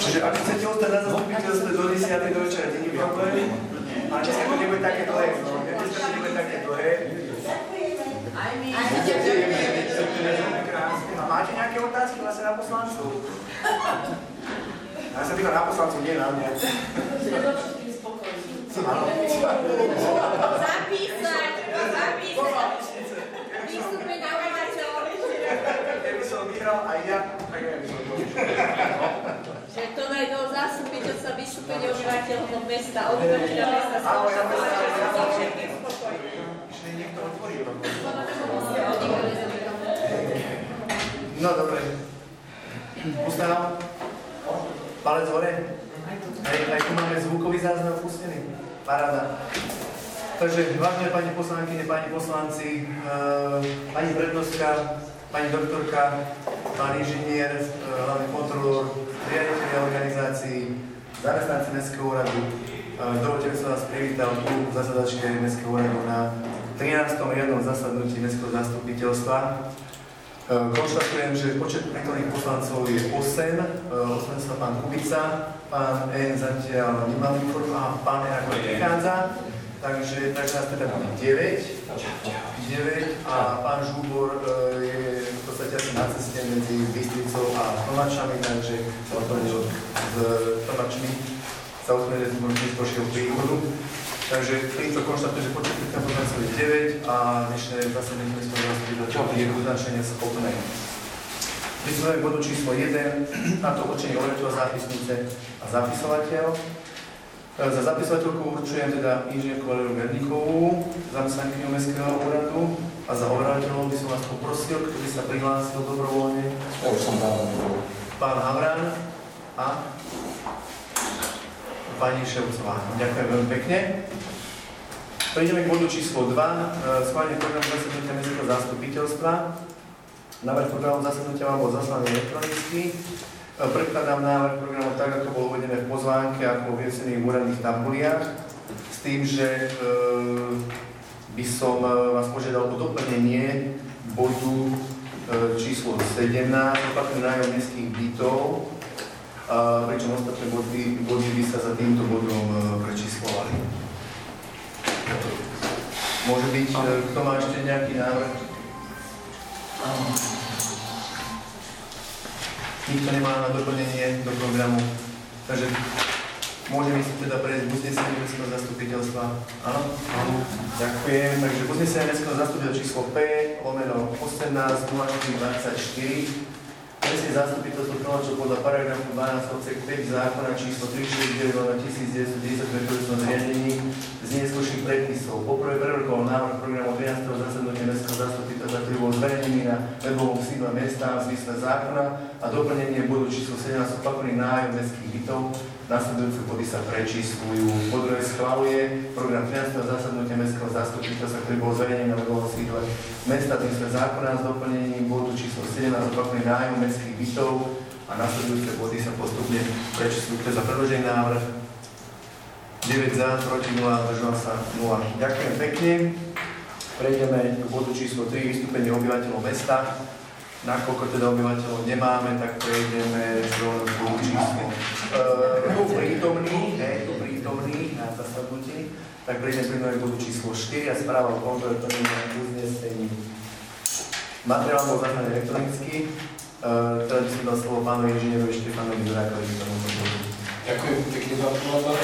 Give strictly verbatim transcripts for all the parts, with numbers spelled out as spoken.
Čiže ak chcete ostať na zastupiteľstve do desiatej do večera, nie je problém. A dneska to nebude také dlhé, no. Dneska to nebude také dlhé. Aj my. A máte nejaké otázky vlastne na poslancov? Ja sa týka na poslancov, nie na mňa. Zapísať, zapísať. Vystúpeň na obyvateľov. Keby som vyhral aj ja, tak ja by som to Že to najdol zastupiteľstva vystúpenie obyvateľov do mesta, obyvateľa mesta sa so všetkým spokojný. Ešte niekto otvorí. No dobre. Ustávam. Palec hore. Aj, aj tu máme zvukový záznam pustený. Paráda. Takže, vážne pani poslankyne, pani poslanci, uh, pani prednostka, pani doktorka, pán inžinier, uh, hlavný kontrolór, riaditeľia organizácií, zamestnanci Mestského úradu. Uh, dovoľte, by som vás privítal tu v zasadačke Mestského úradu na trinástom riadnom zasadnutí Mestského zastupiteľstva. Uh, konštatujem, že počet prítomných poslancov je osem. Uh, osem sa pán Kubica, pán N zatiaľ nemá informáciu, a pán N ako prichádza. Takže, takže nás teda bude deväť. deväť a pán Žúbor uh, je v podstate asi na ceste medzi Bystricou a Tomáčami, takže sa odpadil s Tomáčmi, sa odpadil z neskôršieho príchodu. Takže týmto konštatujem, že počet prítomných poslancov je deväť a dnešné zasadnutie Mestského zastupiteľstva je označenie schopné. Pristupujeme k bodu číslo jeden, a to určenie overiteľa zápisnice a zapisovateľ. Za zapisovateľku určujem teda inžinierku Valeriu Gerníkovú, zamestnankyňu Mestského úradu, a za overiteľov by som vás poprosil, kto by sa prihlásil dobrovoľne. Pán Havran a pani Ševcová. Ďakujem veľmi pekne. Prejdeme k bodu číslo dva, schválenie programu zasadnutia Mestského zastupiteľstva. Návrh programu zasadnutia vám bol zaslaný elektronicky. Predkladám návrh programu tak, ako bolo uvedené v pozvánke, ako vo vyvesených úradných tabuliach, s tým, že e, by som vás požiadal o doplnenie bodu e, číslo sedemnásť, opatrený nájom mestských bytov, a, pričom ostatné body, body by sa za týmto bodom e, prečíslovali. Môže byť, e, kto má ešte nejaký návrh? Nikto nemá na doplnenie do programu, takže môžeme si teda prejsť k uzneseniu Mestského zastupiteľstva. Áno? Áno. Ďakujem. Takže uznesenie Mestského zastupiteľstva číslo P, lomeno osemnásť nula štyri dvadsaťštyri. Mestské zastupiteľstvo tlačilo podľa paragrafu dvanásť odsek päť zákona číslo tristošesťdesiatdeväť lomeno tisícdeväťstodeväťdesiat o metropolitnom zriadení z neskôrších predpisov. Poprvé prerokoval návrh programu trinásteho zasadnutia Mestského zastupiteľstva, ktorý bol zverejnený na webovom sídle mesta v zmysle zákona, a doplnenie bodu číslo sedemnásť opakovaný nájom mestských bytov. Nasledujúce body sa prečíslujú. Po druhé schvaľuje program trinásteho zasadnutia Mestského zastupiteľstva, ktorý bol zverejnený na webovom sídle mesta v zmysle zákona s doplnením bodu číslo sedemnásť opakovaný nájom mestských bytov, a nasledujúce body sa postupne prečíslujú. To je za predložený návrh. deväť za, proti nula, zdržal sa nula. Ďakujem pekne. Prejdeme k bodu číslo tri, vystúpenie obyvateľov mesta. Nakoľko teda obyvateľov nemáme, tak prejdeme z bodu číslo tu uh, prítomný, ne, tu prítomný na zasadnutí. Tak prejdeme k bodu číslo štyri a správa o kontrole plnenia uznesení. Materiál bol zaslaný elektronicky. Uh, teda by som dal slovo pánovi inžinierovi Štefanovi Zurákovi k tomuto bodu. Ďakujem pekne, pán Kulaba.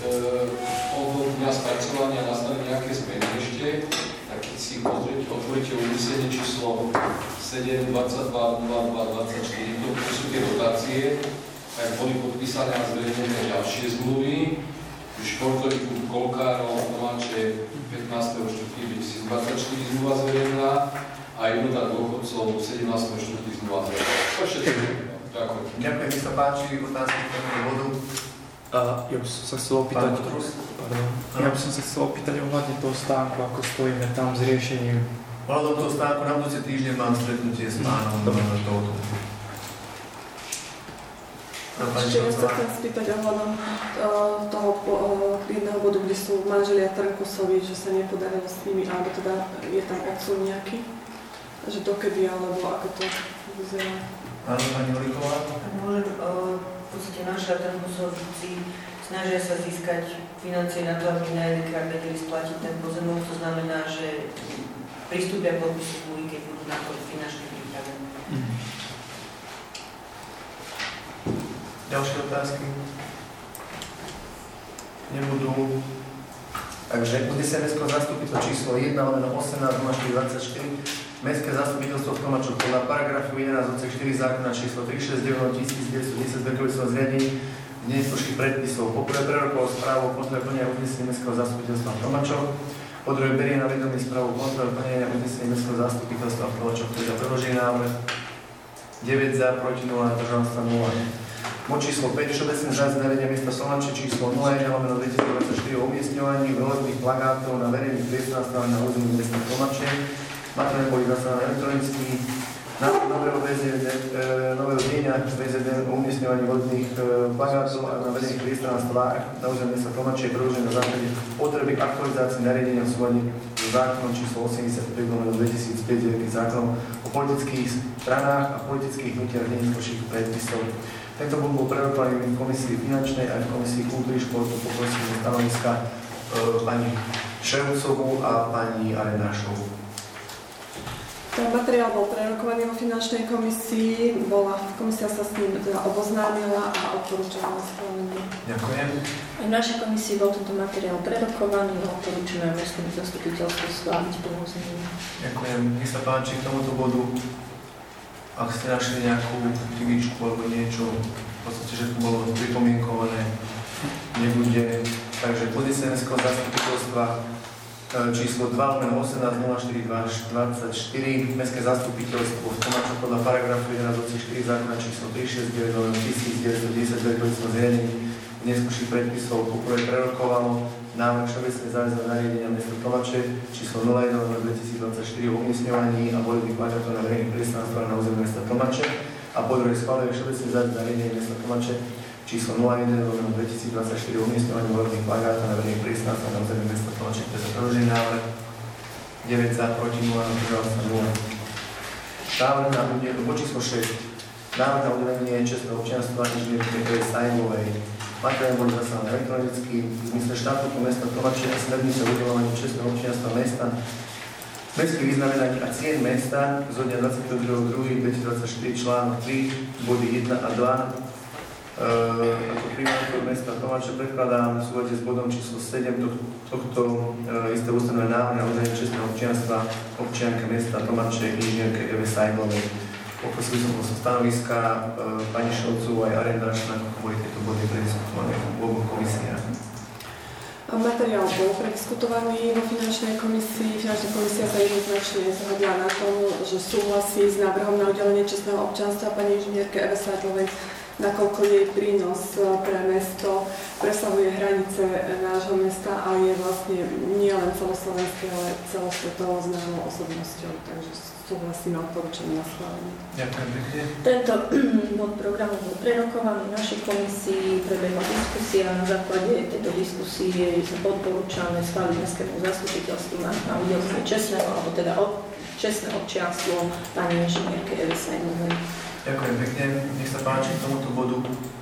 Od dňa spracovania nastali nejaké zmeny ešte, tak keď si pozrieť, otvoríte uznesenie číslo sedem dvadsaťdva nula dva dvadsaťštyri, to sú tie dotácie, tak boli podpísané a zverejnené ďalšie zmluvy. Športový klub Kolkárov, Tomáče, pätnásteho štvrtého dvetisícdvadsaťštyri zmluva zverejnená a jednota dôchodcov sedemnásteho štvrtého zmluva zverejnená. To je všetko. Ďakujem. Ďakujem, mi sa páči otázky k tomuto bodu. Uh, ja by som sa chcel opýtať, pardon, ja by som sa chcel opýtať ohľadne toho stánku, ako stojíme tam s riešením. Ohľadom toho stánku na budúci týždeň mám stretnutie s pánom tohoto. Ešte raz sa chcem spýtať ohľadom uh, toho uh, jedného bodu, kde sú manželia Trnkosovi, že sa nepodarilo s nimi, alebo teda je tam odsun nejaký, že dokedy, alebo ako to vyzerá. Áno, pani Holíková? Môžem, uh, v podstate naše manželia Trnkusovci snažia sa získať financie na to, aby na jedenkrát vedeli splatiť ten pozemok. To znamená, že pristúpia k podpisu zmluvy, keď budú na to finančne pripravení. Mm. Ďalšie otázky? Nebudú. Takže uznesenie Mestského zastupiteľstva číslo jeden lomeno osemnásť nula štyri dvadsaťštyri Mestské zastupiteľstvo v Tomačoch podľa paragrafu jedenásť odsek štyri zákona číslo tri šesť deväť tisíc deväťsto desať Zberkovicového zriadení dneskoších predpisov. Po prvé prerokoval správu o kontrole plnenia uznesenia Mestského zastupiteľstva v Tomačoch. Po druhé berie na vedomie správu o kontrole plnenia uznesenia Mestského zastupiteľstva v Tomačoch, ktorý predložený návrh deväť za, proti nula, zdržal sa nula. Bod číslo päť, všeobecné zájazdy nariadenia mesta Tomače číslo nula jeden lomeno dvetisícdvadsaťštyri o umiestňovaní volebných plakátov na verejných priestranstvoch na území mesta Tomače. Materiály boli zaslané elektronicky. Návrh nového vé zet dé, e, nového dieňa vé zet dé o umiestňovaní volebných e, plakátov na verejných priestranstvách na území mesta Tomače je predložené na základe potreby aktualizácie nariadenia v súlade s zákonom číslo osemdesiatpäť lomeno dvetisícpäť zákonom o politických stranách a politických hnutiach dneskoších predpisov. Tento bod bol prerokovaný v komisii finančnej aj v komisii kultúry, športu, poprosím stanoviska e, pani Ševcovú a pani Arenášovú. Ten materiál bol prerokovaný vo finančnej komisii, bola, komisia sa s ním teda oboznámila a odporúčala na schválenie. Ďakujem. Aj v našej komisii bol tento materiál prerokovaný a odporúčame Mestskému zastupiteľstvu schváliť plnú znenie. Ďakujem. Nech sa páči k tomuto bodu. Ak ste našli nejakú chybičku alebo niečo, v podstate, že to bolo pripomienkované, nebude. Takže pozícia Mestského zastupiteľstva číslo dva lomeno osemnásť nula štyri dvadsaťštyri Mestské zastupiteľstvo v Tomačoch podľa paragrafu jedenásť odsek štyri zákona číslo tri šesť deväť lomeno tisícdeväťsto desať Zberkovicového zriadení dneskoších predpisov poprvé prerokovalo návrh všeobecné záväzné nariadenia mesta Tomače číslo nula jeden lomeno dvetisícdvadsaťštyri o umiestňovaní a volebných plakátov na verejných priestranstvách na území mesta Tomače a po druhé schváluje všeobecné záväzné nariadenie mesta Tomače číslo nula jeden lomeno dvetisícdvadsaťštyri o umiestňovaní volebných plakátov na verejných priestranstvách na území mesta Tomače, ktoré sa predložený návrh deväť za, proti nula, zdržal sa nula. Návrh na udelenie, bod číslo šesť. Návrh na udelenie čestného občianstva inžinierky Evy Sajmovej. Materiály boli zaslané elektronicky. V zmysle štatútu mesta Tomače a smernice o udeľovaní čestného občianstva mesta, mestských vyznamenaní a cien mesta zo dňa dvadsiateho druhého druhého dvetisícdvadsaťštyri článok tri, body jeden a dva. Uh, ako primátor mesta Tomače predkladám v súlade s bodom číslo sedem tohto, tohto uh, isté ústavné návrhy na udelenie čestného občianstva občianke mesta Tomače inžinierke Evy Sajmovej. Poprosil som sa stanoviska uh, pani Šovcovú aj Arendášna, ako boli tieto body prediskutované v oboch komisiách. Materiál bol prediskutovaný vo finančnej komisii. Finančná komisia sa jednoznačne zhodla na tom, že súhlasí s návrhom na udelenie čestného občianstva pani inžinierke Evy Sajmovej, nakoľko jej prínos pre mesto presahuje hranice nášho mesta a je vlastne nielen celoslovenský, ale celosvetovo známou osobnosťou. Takže súhlasím a odporúčam na schválenie. Ďakujem pekne. Tento bod programu bol prerokovaný v našej komisii, prebehla diskusia. Na základe tejto diskusie odporúčame schváliť Mestskému zastupiteľstvu na, na udelenie čestného, alebo teda od, čestné občianstvo pani inžinierke Evy Sajmovej. Ďakujem pekne. Nech sa páči k tomuto bodu.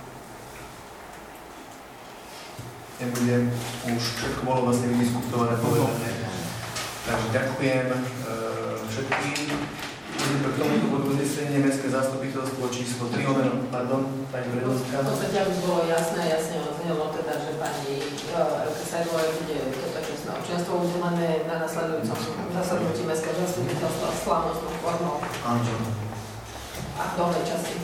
Nebudem, už všetko bolo vlastne vydiskutované, povedané. Takže ďakujem e, všetkým. K tomuto bodu uznesenie Mestské zastupiteľstvo číslo tri lomeno, pardon, pani Predovská. V podstate už bolo jasné, jasne odznelo teda, že pani Evka Sajmovej bude toto čestné občianstvo udelené na nasledujúcom zasadnutí Mestského zastupiteľstva v slávnostnou formou. Áno. A v dolnej časti.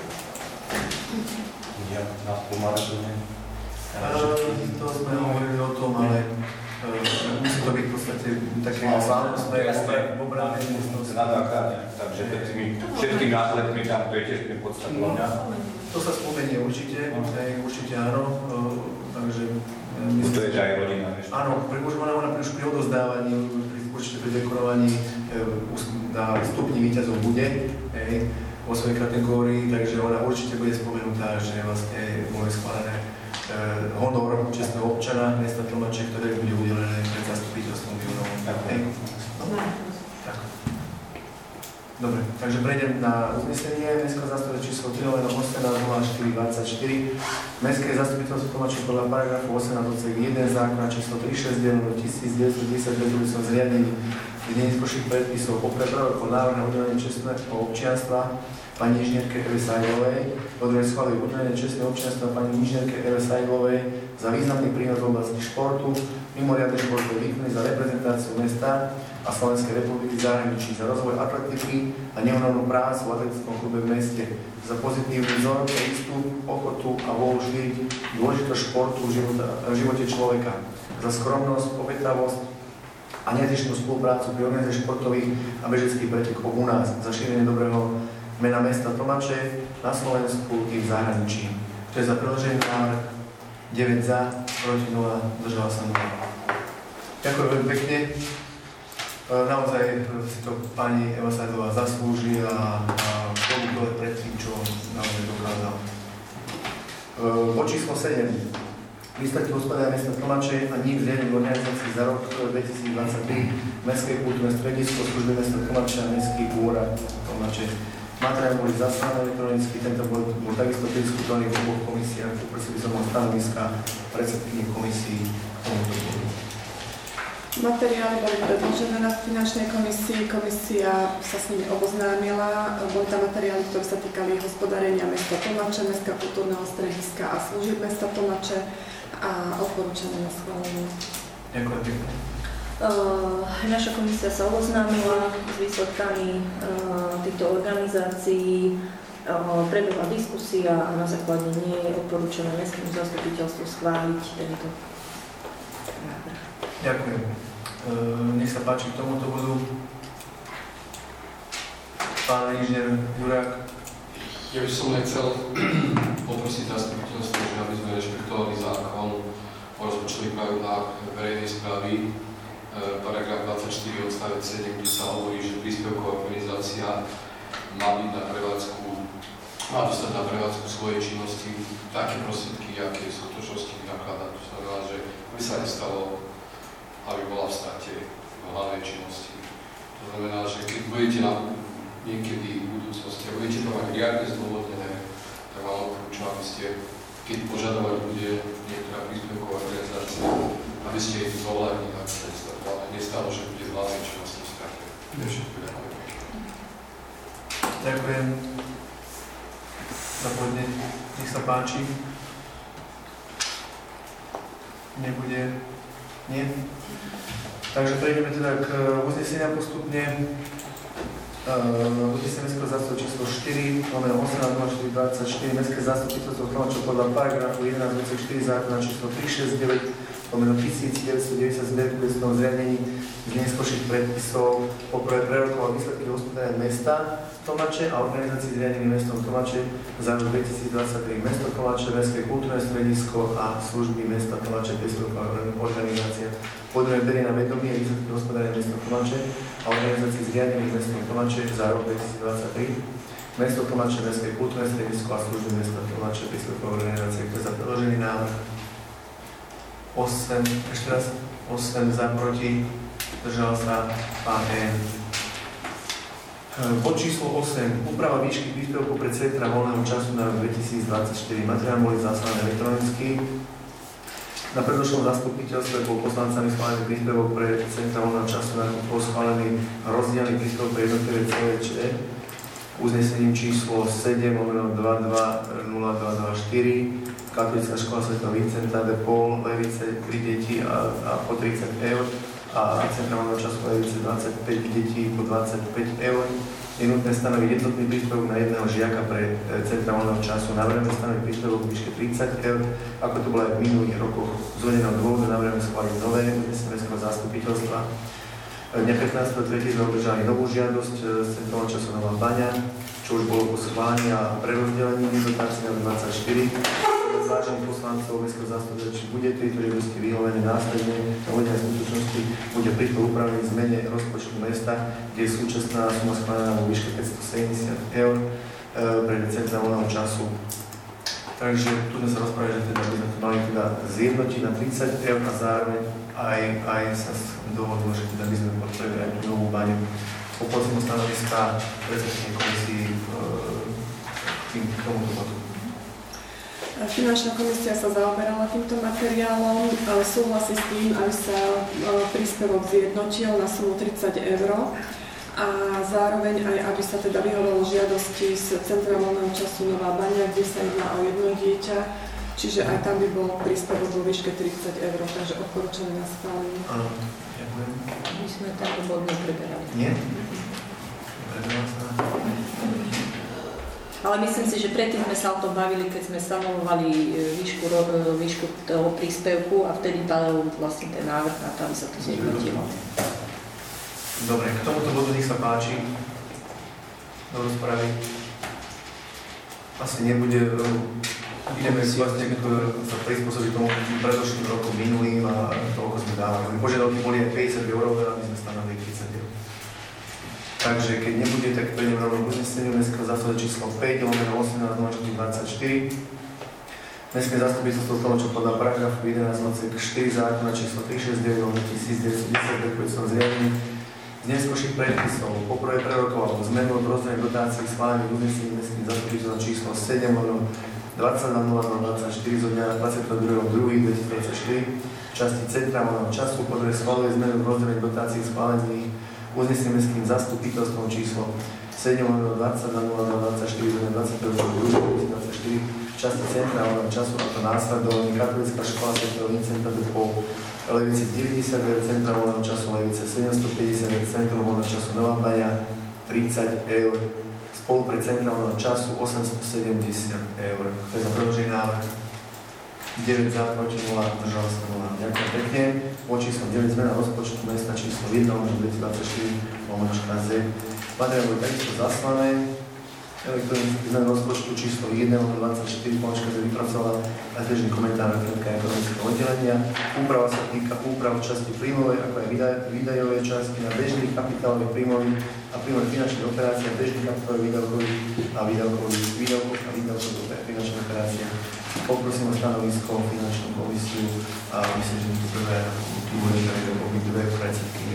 Ja na pomáčenie. To sme hovorili o tom, ale uh, musí to byť v podstate také slávnostné obrany miestnosti. Na dvakrát, takže tými všetkými následkami tam to je tiež tým podstatnou. To sa spomenie určite, aj určite áno, uh, takže... To je aj rodina, vieš? Áno, pri možno už pri odozdávaní, určite pri dekorovaní na stupni víťazov bude, hej, vo svojej kategórii, takže ona určite bude spomenutá, že vlastne bolo schválené eh, honor čestného občana mesta Tomače, ktoré bude udelené pred zastupiteľstvom Junou. Tak. Dobre, takže prejdem na uznesenie. Mestské zastupiteľstvo číslo tri lomeno osemnásť nula štyri dvadsaťštyri. Mestské zastupiteľstvo tlmočí podľa paragrafu osemnásť odsek jeden zákona číslo tristošesťdesiatdeväť tisícdeväťstodeväťdesiatpäť ktorý som zriadený v deň neskôrších predpisov o prepravok o návrh na udelenie čestného občianstva pani inžinierke Eve Sajlovej, po druhé schválili udelenie čestného občianstva pani inžinierke Eve Sajlovej za významný prínos v oblasti športu, mimoriadne športové výkony za reprezentáciu mesta a Slovenskej republiky v zahraničí, za rozvoj atletiky a neúnavnú prácu v atletickom klube v meste, za pozitívny vzor, prístup, ochotu a vôľu šíriť dôležitosť športu v živote, v živote človeka, za skromnosť, obetavosť a nezištnú spoluprácu pri organizácii športových a bežeckých pretekov u nás, za šírenie dobrého mena mesta Tomače na Slovensku i v zahraničí. To je za predložený návrh deväť za, proti nula, zdržala sa nula. Ďakujem veľmi pekne. Naozaj si to pani Eva Sajlová zaslúži a poďme pred tým, čo naozaj dokázal. Bod číslo sedem. Výsledky hospodária mesta Tomače a nik zriadených organizácií za rok dvetisícdvadsaťtri, Mestské kultúrne stredisko, služby mesta Tomače a Mestský úrad Tomače. Materiál boli zaslané elektronicky, tento bol, bol takisto prediskutovaný v oboch komisiách. Poprosím by som o stanoviska predsedkyne komisii k tomuto bodu. Materiály boli predložené na finančnej komisii, komisia sa s nimi oboznámila. Boli tam materiály, ktoré sa týkali hospodárenia mesta Tomače, Mestského kultúrneho strediska a služieb mesta Tomače a odporúčané na schválenie. Ďakujem pekne. Uh, naša komisia sa oboznámila s výsledkami uh, týchto organizácií, uh, prebehla diskusia a na základe nie je odporúčané mestskému zastupiteľstvu schváliť tento návrh. Ďakujem. Uh, nech sa páči k tomuto bodu. Pán inžinier Jurák. Ja by som nechcel poprosiť zastupiteľstvo, že aby sme rešpektovali zákon o rozpočtových pravidlách verejnej správy, paragraf dvadsaťštyri odstavec sedem, kde sa hovorí, že príspevková organizácia má byť na prevádzku, má dostať na prevádzku svojej činnosti také prostriedky, aké sú v skutočnosti vynakladať. To znamená, že by sa nestalo, aby bola v strate v hlavnej činnosti. To znamená, že keď budete na, niekedy v budúcnosti a budete to mať riadne zdôvodnené, tak vám odporúčam, aby ste, keď požadovať bude niektorá príspevková organizácia, aby ste ich zohľadnili, aby sa nestalo, že bude v hlavnej činnosti v strate. Ďakujem za podnet. Nech sa páči. Nebude? Nie? Takže prejdeme teda k uzneseniam postupne. Uh, uznesenie Mestského zastupiteľstva číslo štyri, lomeno osemnásť nula štyri dvadsaťštyri, Mestské zastupiteľstvo Tomače podľa paragrafu jedenásť odsek štyri zákona číslo tristošesťdesiatdeväť lomeno tisícdeväťstodeväťdesiatdeväť, ktoré sú v zriadení z neskôrších predpisov o prvé prerokoval výsledky hospodárenia mesta Tomače a organizácií zriadených mestom Tomače za rok dvetisícdvadsaťtri. Mesto Tomače, Mestské kultúrne stredisko a služby mesta Tomače, príspevková organizácia. Po druhé berie na vedomie výsledky hospodárenia mesta Tomače a organizácií zriadených mestom Tomače za rok dvetisícdvadsaťtri. Mesto Tomače, Mestské kultúrne stredisko a služby mesta Tomače, príspevková organizácia, ktoré za predložený návrh osem, ešte raz, osem za, proti, držal sa pán N. Bod číslo osem. Úprava výšky príspevku pre centra voľného času na rok dvetisícdvadsaťštyri. Materiál boli zaslané elektronicky. Na predošlom zastupiteľstve bol poslancami schválený príspevok pre centra voľného času na rok, bol schválený rozdielny príspevok pre jednotlivé cé vé čé uznesením číslo sedem lomeno dvadsaťdva nula dva dvadsaťštyri. Katolická škola svätého Vincenta de Paul, Levice, tri deti a, a po tridsať eur a centra voľného času Levice dvadsaťpäť detí po dvadsaťpäť eur. Je nutné stanoviť jednotný príspevok na jedného žiaka pre centra voľného času. Navrhujeme stanoviť príspevok v výške tridsať eur, ako to bolo aj v minulých rokoch. Z uvedeného dôvodu navrhujeme schváliť nové uznesenie Mestského zastupiteľstva. Dňa pätnásteho tretieho sme obdržali novú žiadosť z centra voľného času Nová Baňa, čo už bolo po schválení a prerozdelení dotácií na dvadsaťštyri. Vážených poslancov Mestského zastupiteľstva, či bude tejto žiadosti vyhovené následne na uvedené skutočnosti, bude príklad upravený v zmene rozpočtu mesta, kde je súčasná suma schválená vo výške päťstosedemdesiat eur e, pre centra voľného času. Takže tu sme sa rozprávali, že teda by sme to mali teda zjednotiť na tridsať eur a zároveň aj, aj sa dohodlo, že teda by sme potrebovali aj tú novú baňu. Poprosím o stanoviska predsedkyne komisii k tomuto bodu. Finančná komisia sa zaoberala týmto materiálom, ale súhlasí s tým, aby sa príspevok zjednotil na sumu tridsať eur a zároveň aj, aby sa teda vyhovalo žiadosti z Centra voľného času Nová Baňa, kde sa jedná o jedno dieťa, čiže aj tam by bol príspevok vo výške tridsať eur, takže odporúčané na schválenie. Áno, ďakujem. My sme tento bod nepreberali. Nie? Preberala sa. Ale myslím si, že predtým sme sa o tom bavili, keď sme stanovovali výšku, výšku toho príspevku a vtedy padal vlastne ten návrh na to, aby sa to zjednotilo. Dobre, k tomuto bodu nech sa páči do rozpravy. Asi nebude, ideme vlastne sa prispôsobiť tomu predošlým rokom minulým a toľko sme dávali. Požiadavky boli aj päťdesiat eur, a my sme stanovili tridsať eur. Takže keď nebude, tak prejdem rovno k uzneseniu mestského zastupiteľstva číslo päť, lomeno osemnásť nula štyri dvadsaťštyri. Mestské zastupiteľstvo v tom, čo podľa paragrafu jedenásť odsek štyri zákona číslo tristošesťdesiatdeväť lomeno tisícdeväťstodesať o zriadení z neskôrších predpisov poprvé prerokovalo zmenu od rozdaných dotácií schválených uznesení mestským zastupiteľstvom číslo sedem lomeno dvadsať nula nula dvadsaťštyri zo dňa dvadsiateho druhého druhého dvetisícdvadsaťštyri v časti centra voľného času, po ktoré schváluje zmenu v rozdaných dotácií schválených uznesení mestským zastupiteľstvom číslo sedem lomeno dvadsať nula nula dvadsaťštyri zo dňa dvadsiateho druhého dvetisícdvadsaťštyri v časti centra voľného času, a to následovne Katolická škola svätého Vincenta de Paul, Levice deväťdesiatdeväť, centra voľného času Levice sedemstopäťdesiat, centrum voľného času Nová Baňa tridsať eur, spolu pre centra voľného času osemstosedemdesiat eur. To je za predložený návrh. deväť za, proti nula, držal sa nula. Ďakujem pekne. Po číslo deväť zmena rozpočtu mesta číslo jeden lomeno dvetisícdvadsaťštyri lomeno štrnásť. Materiál boli takisto zaslané. Elektronický zmena rozpočtu číslo jeden lomeno dvadsaťštyri pomočka sa vypracovala na tiežný komentár referentka ekonomického oddelenia. Úprava sa týka úprav v časti príjmovej, ako aj výdajovej časti na bežných kapitálových príjmových a príjmových finančných operácií a bežných kapitálových výdavkových a výdavkových výdavkových a výdavkových finančných operácií. Poprosím o stanovisko finančnú komisiu a myslím, že tu prvé tu bude dve predsedky.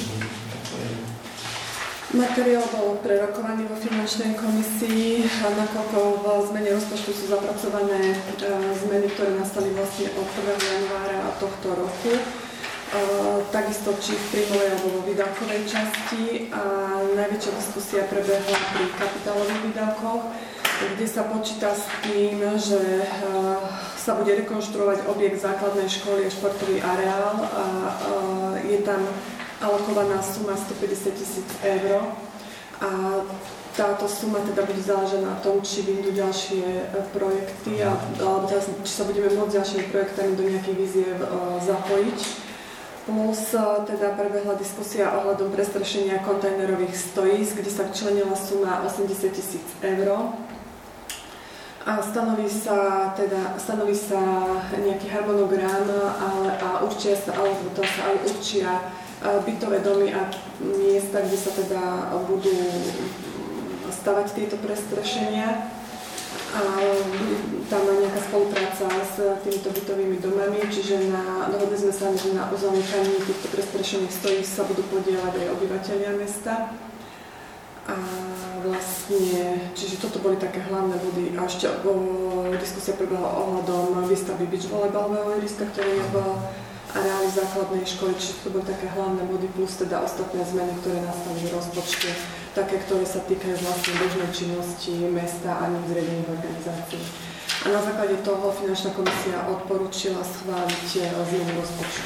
Materiál bol prerokovaný vo finančnej komisii, nakoľko v zmene rozpočtu sú zapracované zmeny, ktoré nastali vlastne od prvého januára tohto roku. Takisto či v príjmovej alebo vo výdavkovej časti. A najväčšia diskusia prebehla pri kapitálových výdavkoch, kde sa počíta s tým, že sa bude rekonštruovať objekt základnej školy a športový areál a je tam alokovaná suma stopäťdesiat tisíc eur a táto suma teda bude záležať na tom, či vyjdú ďalšie projekty a, alebo teda, či sa budeme môcť ďalšími projektami do nejakých víziev zapojiť. Plus teda prebehla diskusia ohľadom prestrešenia kontajnerových stojísk, kde sa včlenila suma osemdesiat tisíc eur. A stanoví sa, teda, stanoví sa nejaký harmonogram, ale a určia sa, alebo to sa aj určia bytové domy a miesta, kde sa teda budú stavať tieto prestrešenia. A tam má nejaká spolupráca s týmito bytovými domami, čiže na, dohodli sme sa, že na uzamykaní týchto prestrešených stojísk sa budú podieľať aj obyvateľia mesta. A vlastne, čiže toto boli také hlavné body. A ešte o, diskusia prebehla ohľadom výstavby beach volejbalového ihriska, ktoré je v areáli základnej školy, čiže to boli také hlavné body, plus teda ostatné zmeny, ktoré nastali v rozpočte, také, ktoré sa týkajú vlastne bežnej činnosti mesta a nezriadených organizácií. A na základe toho finančná komisia odporúčila schváliť zmenu rozpočtu.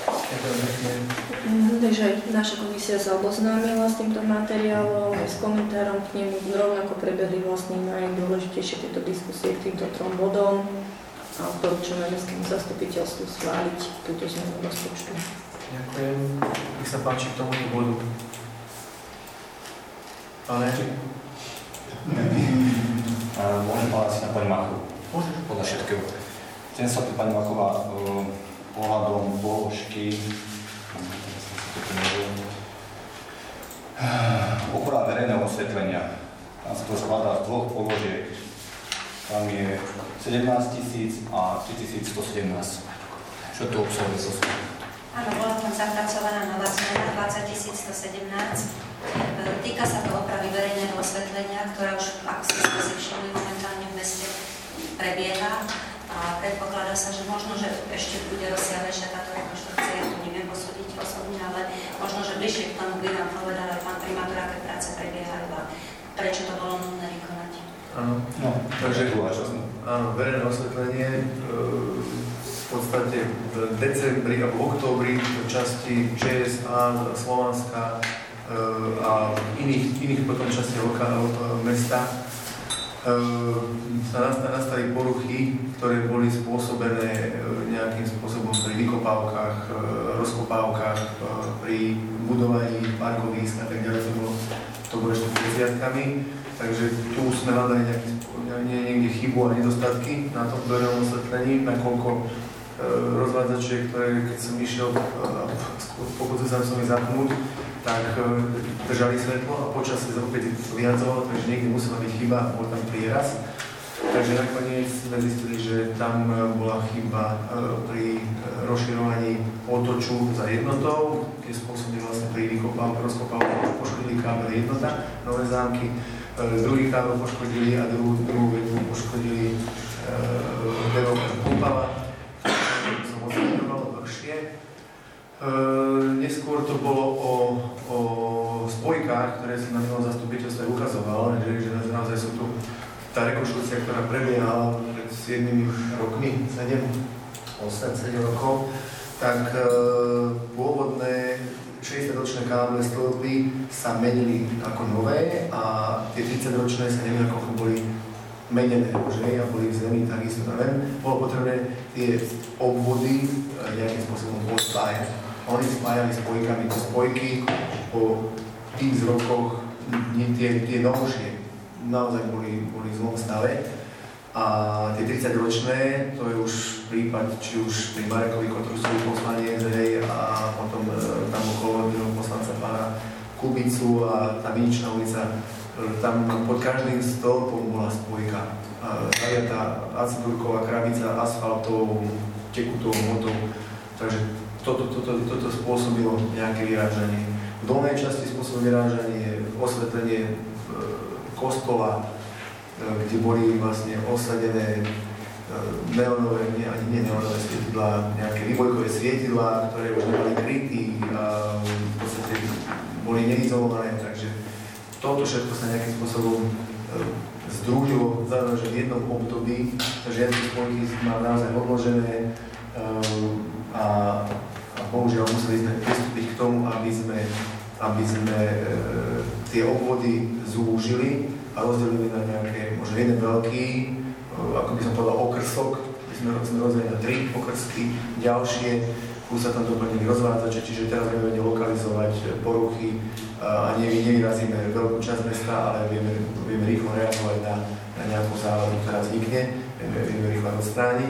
Takže naša komisia sa oboznámila s týmto materiálom, s komentárom k nemu, rovnako prebehli vlastne najdôležitejšie tieto diskusie k týmto trom bodom a odporúčame mestskému zastupiteľstvu schváliť túto zmenu rozpočtu. Ďakujem. Nech sa páči k tomuto bodu. Pane? Môžem povedať si na pani Machovu. Môžem. Podľa všetkého. Chcem sa tu pani Machová ohľadom položky ochrana verejného osvetlenia. Tam sa to skladá z dvoch položiek. Tam je sedemnásť tisíc a tri tisíc sto sedemnásť. Čo to obsahuje zo Áno, bola tam zapracovaná nová zmena dvadsaťtisíc stosedemnásť. Týka sa to opravy verejného osvetlenia, ktorá už, ako ste si všimli, momentálne v meste prebieha. A predpokladá sa, že možno, že ešte bude rozsiahlejšia táto rekonštrukcia, ja to neviem posúdiť osobne, ale možno, že bližšie k tomu by nám povedal aj pán primátor, aké práce prebiehajú a prečo to bolo nutné vykonať. Áno, no, takže áno, verejné osvetlenie e, v podstate v decembri a v októbri v časti č es á, Slovanska e, a iných, iných potom časti lokálneho mesta sa nastali poruchy, ktoré boli spôsobené nejakým spôsobom pri vykopávkach, rozkopávkach, pri budovaní parkovísk a tak ďalej. To bolo, to bolo ešte desiatkami. Takže tu sme hľadali niekde chybu a nedostatky na tom verejnom osvetlení, nakoľko rozvádzače, ktoré keď som išiel a pokusil sa som ich zapnúť, tak držali svetlo a počasie sa opäť vyhadzovalo, takže niekde musela byť chyba, bol tam prieraz. Takže nakoniec sme zistili, že tam bola chyba pri rozširovaní otoču za jednotou, kde spôsobili vlastne pri vykopávke, rozkopávke, poškodili kábel jednota, nové zámky, druhý kábel poškodili a druhú, druhú vetu poškodili developer Púpava, ktoré som osvetľovalo dlhšie. Uh, neskôr to bolo o, o spojkách, ktoré som na minulom zastupiteľstve ukazoval, že, že naozaj sú tu tá rekonštrukcia, ktorá prebiehala pred siedmimi rokmi, sedem, osem, sedem rokov, tak uh, pôvodné šesťdesiatročné káble stĺpy sa menili ako nové a tie tridsaťročné sa neviem, ako boli menené, že a boli v zemi takisto, neviem. Bolo potrebné tie obvody nejakým spôsobom pospájať. Oni spájali spojkami, tie spojky po x rokoch, tie, tie novšie naozaj boli, boli v zlom stave. A tie tridsaťročné, to je už prípad, či už pri Marekovi Kotrusovi poslanec, hej, a potom e, tam okolo poslanca pána Kubicu a tá Viničná ulica, e, tam pod každým stĺpom bola spojka. Zaviatá acetylková krabica asfaltovou, tekutou hmotou. Takže toto, toto, toto spôsobilo nejaké vyrážanie. V dolnej časti spôsobilo vyrážanie, osvetlenie e, kostola, kde boli vlastne osadené neonové, nie, ani nie neonové svietidlá, nejaké vývojkové svietidlá, ktoré už neboli krytí a v podstate boli neizolované, takže toto všetko sa nejakým spôsobom združilo, zároveň, že v jednom období, takže jedné spojky má naozaj odložené a, a bohužiaľ museli sme pristúpiť k tomu, aby sme, aby sme tie obvody zúžili a rozdelili na nejaké, možno jeden veľký, ako by som povedal, okrsok, by sme, sme rozdelili na tri okrsky, ďalšie, plus sa tam doplnili rozvádzače, čiže teraz vieme lokalizovať poruchy a nevyrazíme veľkú časť mesta, ale vieme, vieme rýchlo reagovať na, na nejakú závadu, ktorá vznikne, vieme, vieme rýchlo odstrániť.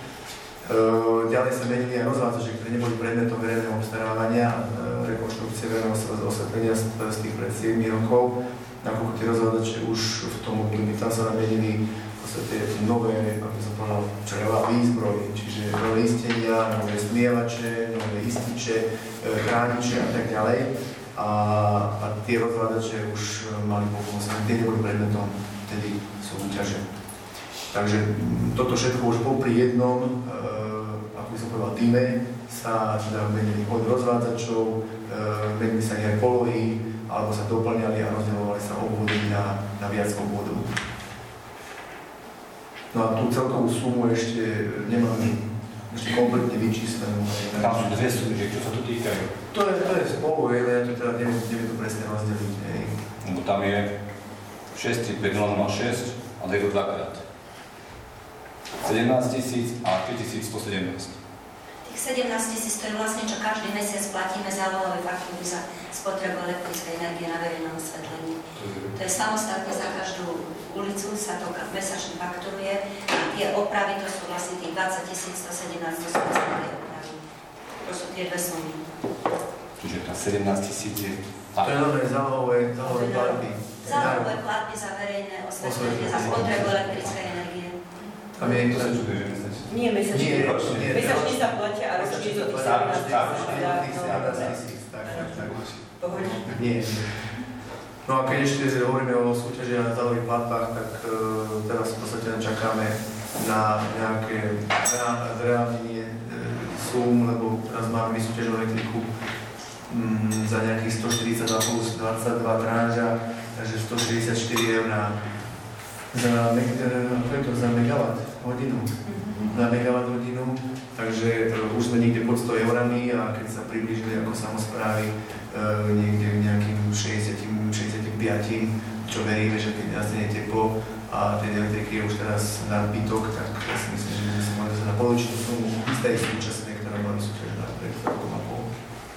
Ďalej sa menili aj rozvádzače, ktoré neboli predmetom verejného obstarávania, rekonštrukcie verejného osvetlenia z tých pred siedmich rokov. Nakoľko tie rozhľadače už v tom období tam sa namenili v podstate nové, ako som povedal, črevá výzbroj, čiže nové istenia, nové smievače, nové ističe, chrániče a tak ďalej. A, a tie rozhľadače už mali povolenie, tie neboli predmetom vtedy súťaže. Takže toto všetko už popri jednom, e, ako by som povedal, týme sa teda menili od rozvádzačov, e, menili sa aj polohy, alebo sa doplňali a rozdeľovali sa obvody na, na viac obvodov. No a tú celkovú sumu ešte nemáme ešte kompletne vyčíslenú. Tam sú dve sumy, že čo sa tu týkajú? To je, to je spolu, ale ja to teda neviem, neviem to presne rozdeliť. Hej. Lebo tam je šesť tri päť nula nula šesť a dajú to dvakrát. sedemnásť tisíc a päťtisíc stosedemnásť. Tých sedemnásť tisíc to je vlastne, čo každý mesiac platíme za volové faktúry za spotrebu elektrickej energie na verejnom osvetlení. To je samostatne za každú ulicu, sa to mesačne fakturuje a tie opravy, to sú vlastne tých dvadsať tisíc stosedemnásť, to sú vlastne opravy. To sú tie dve sumy. Čiže tá sedemnásť tisíc je... To je nové zálohové, zálohové platby. Zálohové platby za verejné osvetlenie, za spotrebu elektrickej energie. Tam je To sa čuduje, že mesačne. Nie mesačne. Nie, ročne. nie, Mesačne sa platia a ročne je to tých sedemnásť tisíc. Pohode. Nie. No a keď ešte hovoríme o súťaži a zálohových platbách, tak uh, teraz v podstate čakáme na nejaké zreálnenie e, súm, lebo teraz máme vysúťaženú elektriku mm, za nejakých stoštyridsaťdva plus dvadsaťdva tranža, takže stošesťdesiatštyri eur na, za, to za megawatt hodinu. Na megawatt hodinu, takže e, už sme niekde pod sto eurami a keď sa priblížili ako samosprávy e, niekde nejakým šesťdesiat šesťdesiatpäť, čo veríme, že keď nastane teplo a tej elektriky je už teraz nadbytok, tak ja si myslím, že by sme mohli na polovičnú sumu istej súčasnej, ktorá bola vysúťažená pred rokom a pol.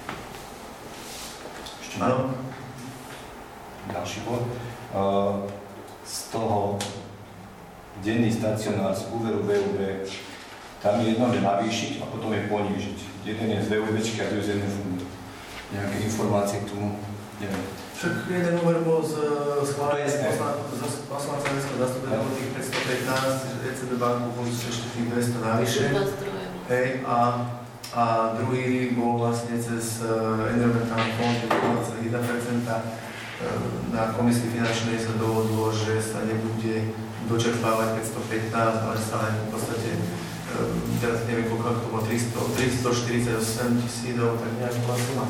Ešte áno? Ďalší bod. Uh, z toho denný stacionár z úveru vé ú bé, tam je jedno je navýšiť a potom je ponížiť. Jeden je z vé ú béčky a druhý z jednej fundu. Nejaké informácie k tomu? Neviem. Však jeden úver bol z schválený poslanca mestského zastupiteľa bolo tých päťstopätnásť, že é cé bé banku boli ešte tých dvesto navyše. Hej, a, a druhý bol vlastne cez environmentálny fond, nula celá jedna percent. Na komisii finančnej sa dohodlo, že sa nebude dočerpávať päťstopätnásť, ale sa len v podstate, teraz neviem koľko to bolo, tristoštyridsaťosem tisíc, tak nejak bola suma.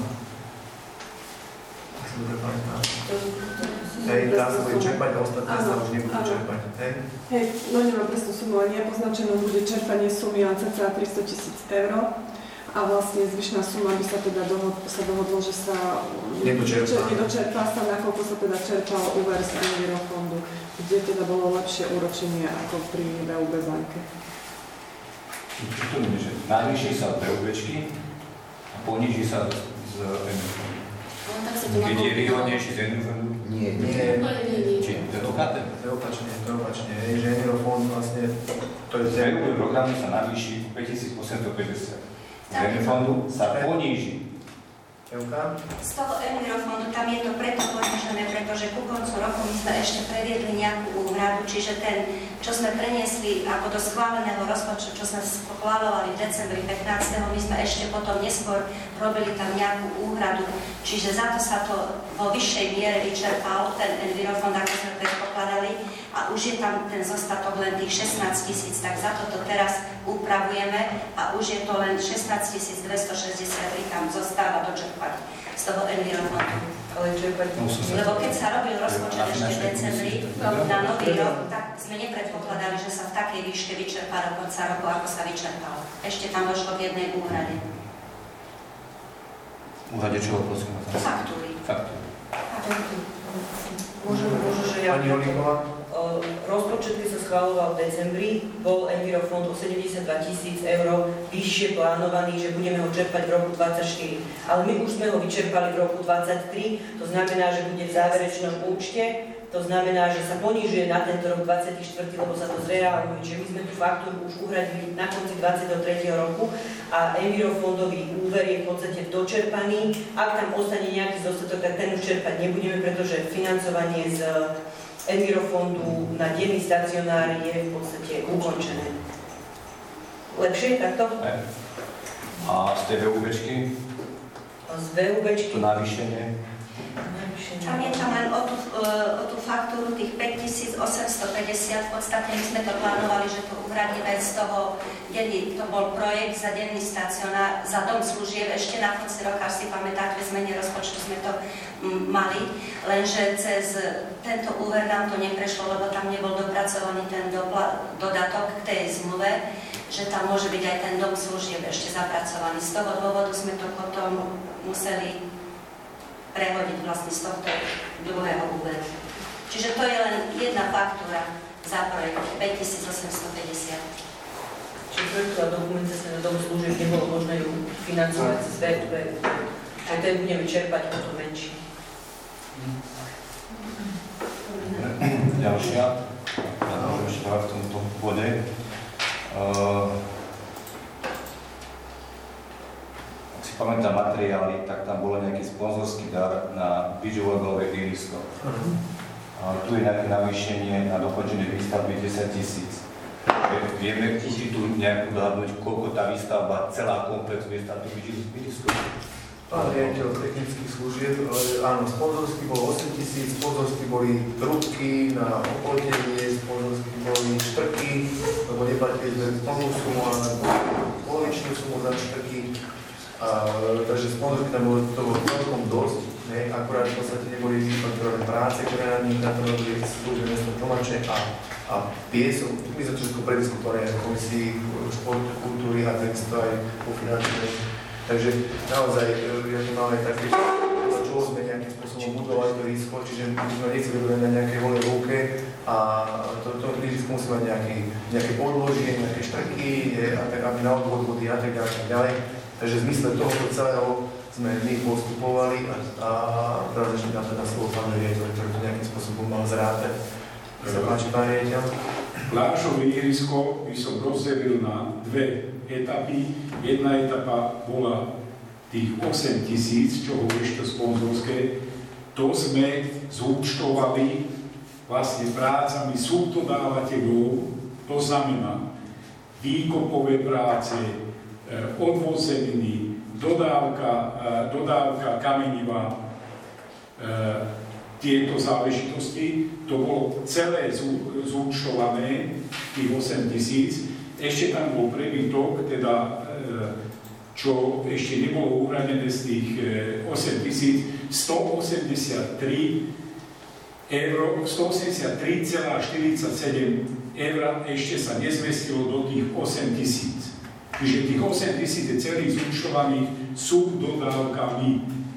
Dobre pamätám. Hej, dá sa bude čerpať a ostatné sa už nebudú čerpať. Hej? Hej, no nemám presnú sumu, ale nepoznačenou bude čerpanie sumy len cca tristotisíc eur. A vlastne zvyšná suma by sa teda dohod, sa dohodlo, že sa nedočerpá. nedočerpá sa, nakoľko sa teda čerpal úver z Envirofondu, kde teda bolo lepšie úročenie ako pri vé ú bé banke. Čo to nie, že navýši sa vé ú béčky a poníži sa z Envirofondu? Keď je výhodnejší z Envirofondu? Nie, nie. Či to je okaté? To je opačne, to je opačne. Hej, že Envirofond vlastne, to je z vé ú bé programu sa navýši päťtisícosemstopäťdesiat. Z Envirofondu sa poníži. Evka? Z toho Envirofondu tam je to preto ponížené, pretože ku koncu roku my sme ešte previedli nejakú úhradu, čiže ten, čo sme preniesli ako do schváleného rozpočtu, čo sme schváľovali v decembri pätnásteho my sme ešte potom neskôr robili tam nejakú úhradu, čiže za to sa to vo vyššej miere vyčerpal, ten Envirofond, ako sme predpokladali, a už je tam ten zostatok len tých šestnásť tisíc, tak za toto teraz upravujeme a už je to len šestnásť tisíc dvestošesťdesiattri tam zostáva dočerpať z toho Envirofondu. Ale čerpať musíme. Lebo keď sa robil rozpočet ešte v decembri na nový rok, tak sme nepredpokladali, že sa v takej výške vyčerpá do konca roku, ako sa vyčerpalo. Ešte tam došlo k jednej úhrade. Úhrade čoho, prosím? Faktúry. Faktúry. Môžem, môžem, že ja... Pani Holíková? Rozpočet, keď sa schváľoval v decembri, bol Envirofond o sedemdesiatdva tisíc eur vyššie plánovaný, že budeme ho čerpať v roku dvadsaťštyri. Ale my už sme ho vyčerpali v roku dvadsaťtri, to znamená, že bude v záverečnom účte, to znamená, že sa ponížuje na tento rok dvadsiaty štvrtý, lebo sa to zreáluje. Čiže my sme tú faktúru už uhradili na konci dvadsiateho tretieho roku a Envirofondový úver je v podstate dočerpaný. Ak tam ostane nejaký zostatok, tak ten už čerpať nebudeme, pretože financovanie z Envirofondu na denný stacionár je v podstate ukončené. Lepšie takto? Ne. A z tej vé ú béčky? Z vé ú béčky? To navýšenie? Tam je tam len o tú, o tú faktúru tých päťtisíc osemstopäťdesiat, v podstate my sme to plánovali, že to uhradíme z toho, denný, to bol projekt za denný stacionár, za dom služieb, ešte na konci roka, si pamätáte, v zmene rozpočtu sme to m, mali, lenže cez tento úver nám to neprešlo, lebo tam nebol dopracovaný ten dopla, dodatok k tej zmluve, že tam môže byť aj ten dom služieb ešte zapracovaný. Z toho dôvodu sme to potom museli prehodiť vlastne z tohto druhého úveru. Čiže to je len jedna faktúra za projekt päťtisíc osemstopäťdesiat. Čiže projektová dokumentácia na dom služieb nebolo možné ju financovať z vé ú bé. Čiže ten budeme čerpať potom menší. Ďalšia. Ja môžem ešte v tomto bode. Uh, pamätám materiály, tak tam bolo nejaký sponzorský dar na Bižovodové ihrisko. Uh-huh. A tu je nejaké navýšenie na dokončenie výstavby desať tisíc. vieme si tu nejak odhadnúť, koľko tá výstavba, celá komplex bude stáť výskum? Pán riaditeľ technických služieb, áno, sponzorsky bolo osem tisíc, sponzorsky boli trúbky na oplotenie, sponzorsky boli štrky, lebo neplatili sme plnú sumu, ale polovičnú sumu za štrky. A, takže sponzorsky tam bolo toho celkom dosť, ne? Akurát v podstate neboli vypadktoré práce, ktoré na nich na to robili služby mesto Tomače a, a piesok. My sme to všetko prediskutovali aj v komisii športu, kultúry a takisto aj po finančnej. Takže naozaj, ja tu máme také, čo sme nejakým spôsobom budovať to risko, čiže my sme nechceli budovať na nejakej voľnej lúke a to, to risko musí mať nejaké, nejaké podložie, nejaké štrky a tak, aby na odvod vody a tak ďalej, tak ďalej. Takže v zmysle tohoto celého sme my postupovali a, a teraz ešte nám teda slovo pán riaditeľ, ktorý to nejakým spôsobom mal zrátať. Sa páči, pán riaditeľ? Plážové ihrisko by som rozdelil na dve etapy. Jedna etapa bola tých osem tisíc, čo hovoríš to sponzorské. To sme zúčtovali vlastne prácami subdodávateľov, to znamená výkopové práce, odvoz zeminy, dodávka, dodávka kameniva, tieto záležitosti, to bolo celé zúčtované, tých osem tisíc. Ešte tam bol prebytok, teda, čo ešte nebolo uhradené z tých osem tisíc, stoosemdesiattri celá štyridsaťsedem eur ešte sa nezmestilo do tých osem tisíc. Čiže tých osem tisíc je celých zúčtovaných subdodávkami.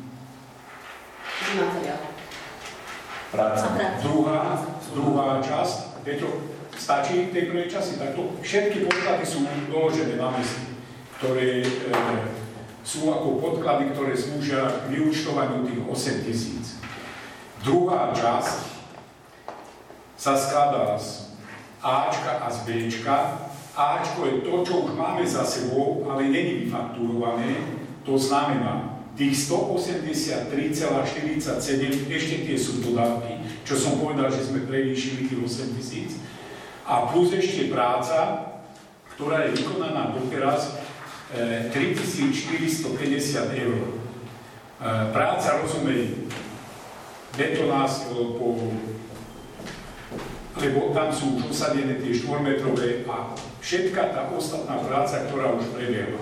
Práca. Druhá, druhá časť, Petro, stačí tej prvej časti, takto všetky podklady sú doložené na mieste, ktoré e, sú ako podklady, ktoré slúžia k vyúčtovaniu tých osem tisíc. Druhá časť sa skladá z Ačka a z Bčka. Ačko je to, čo už máme za sebou, ale není vyfakturované, to znamená, tých stoosemdesiattri celá štyridsaťsedem, ešte tie sú dodávky, čo som povedal, že sme prevýšili tých osem tisíc. A plus ešte práca, ktorá je vykonaná doteraz, e, tritisícštyristopäťdesiat eur. E, práca, rozumej, betonárstvo, po, lebo tam sú už osadené tie štvormetrové a všetka tá ostatná práca, ktorá už prebieha.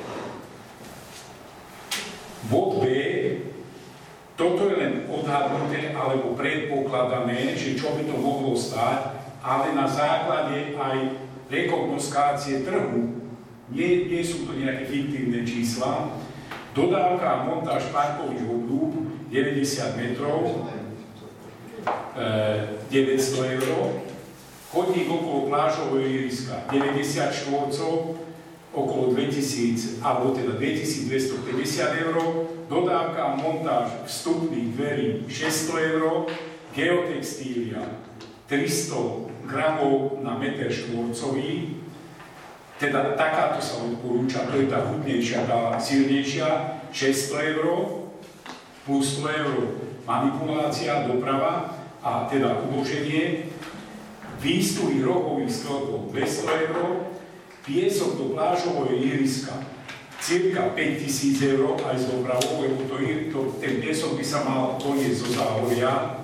Bod B, toto je len odhadnuté alebo predpokladané, že čo by to mohlo stáť, ale na základe aj rekognoskácie trhu, nie, nie sú to nejaké fiktívne čísla, dodávka a montáž parkových obdúb deväťdesiat metrov, e, deväťsto eur, chodník okolo plážového ihriska deväťdesiat štvorcov, okolo dvetisíc, alebo teda dvetisícdvestopäťdesiat eur, dodávka a montáž vstupných dverí šesťsto eur, geotextília tristo gramov na meter štvorcový, teda takáto sa odporúča, to je tá hutnejšia, tá silnejšia, šesťsto eur, plus sto eur manipulácia, doprava a teda uloženie, výstuhy rohových stĺpov dvesto eur, piesok do plážového ihriska cirka päťtisíc eur aj s dopravou, lebo to, to, ten piesok by sa mal doniesť zo záhoria.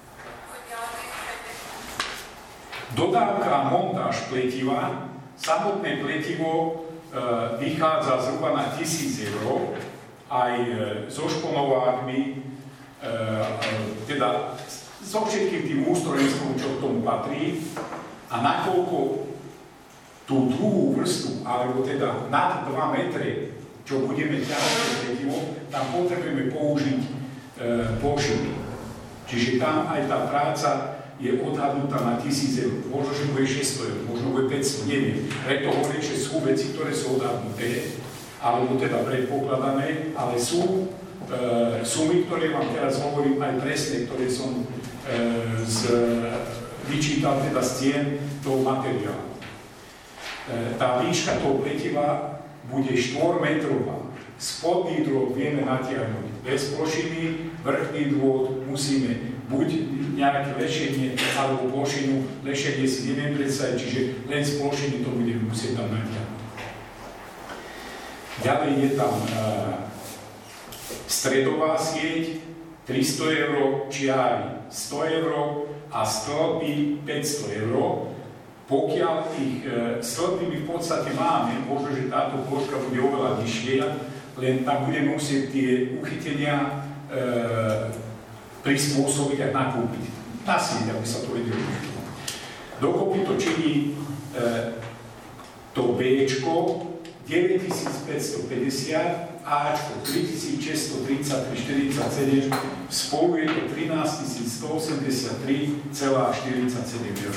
Dodávka a montáž pletiva, samotné pletivo e, vychádza zhruba na tisíc eur, aj e, so šponovákmi, e, teda so všetkým tým ústrojenstvom, čo k tomu patrí, a nakoľko tú druhú vrstvu, alebo teda nad dva metre, čo budeme ťahať pletivo, tam potrebujeme použiť e, plošiny. Čiže tam aj tá práca je odhadnutá na tisíc eur. Možno, že bude šesťsto eur, možno bude päťsto, neviem. Preto hovorím, že sú veci, ktoré sú odhadnuté, alebo teda predpokladané, ale sú e, sumy, ktoré vám teraz hovorím aj presne, ktoré som e, z, vyčítal teda z cien toho materiálu. E, tá výška toho pletiva bude štvormetrová. Spodný drôt vieme natiahnuť bez plošiny, vrchný drôt musíme buď nejaké lešenie alebo plošinu. Lešenie si neviem predstaviť, čiže len z plošiny to budeme musieť tam natiahnuť. Ďalej je tam e, stredová sieť, tristo eur, čiary sto eur a stĺpy päťsto eur. Pokiaľ ich e, stĺpy my v podstate máme, možno, že táto ploška bude oveľa nižšia, len tam budeme musieť tie uchytenia e, prispôsobiť a nakúpiť. Na sieť, aby sa to vedelo. Dokopy to činí e, to Bčko deväťtisícpäťstopäťdesiat, Ačko tritisícšesťstotridsaťtri štyridsaťsedem, spolu je to trinásťtisícstoosemdesiattri celá štyridsaťsedem eur.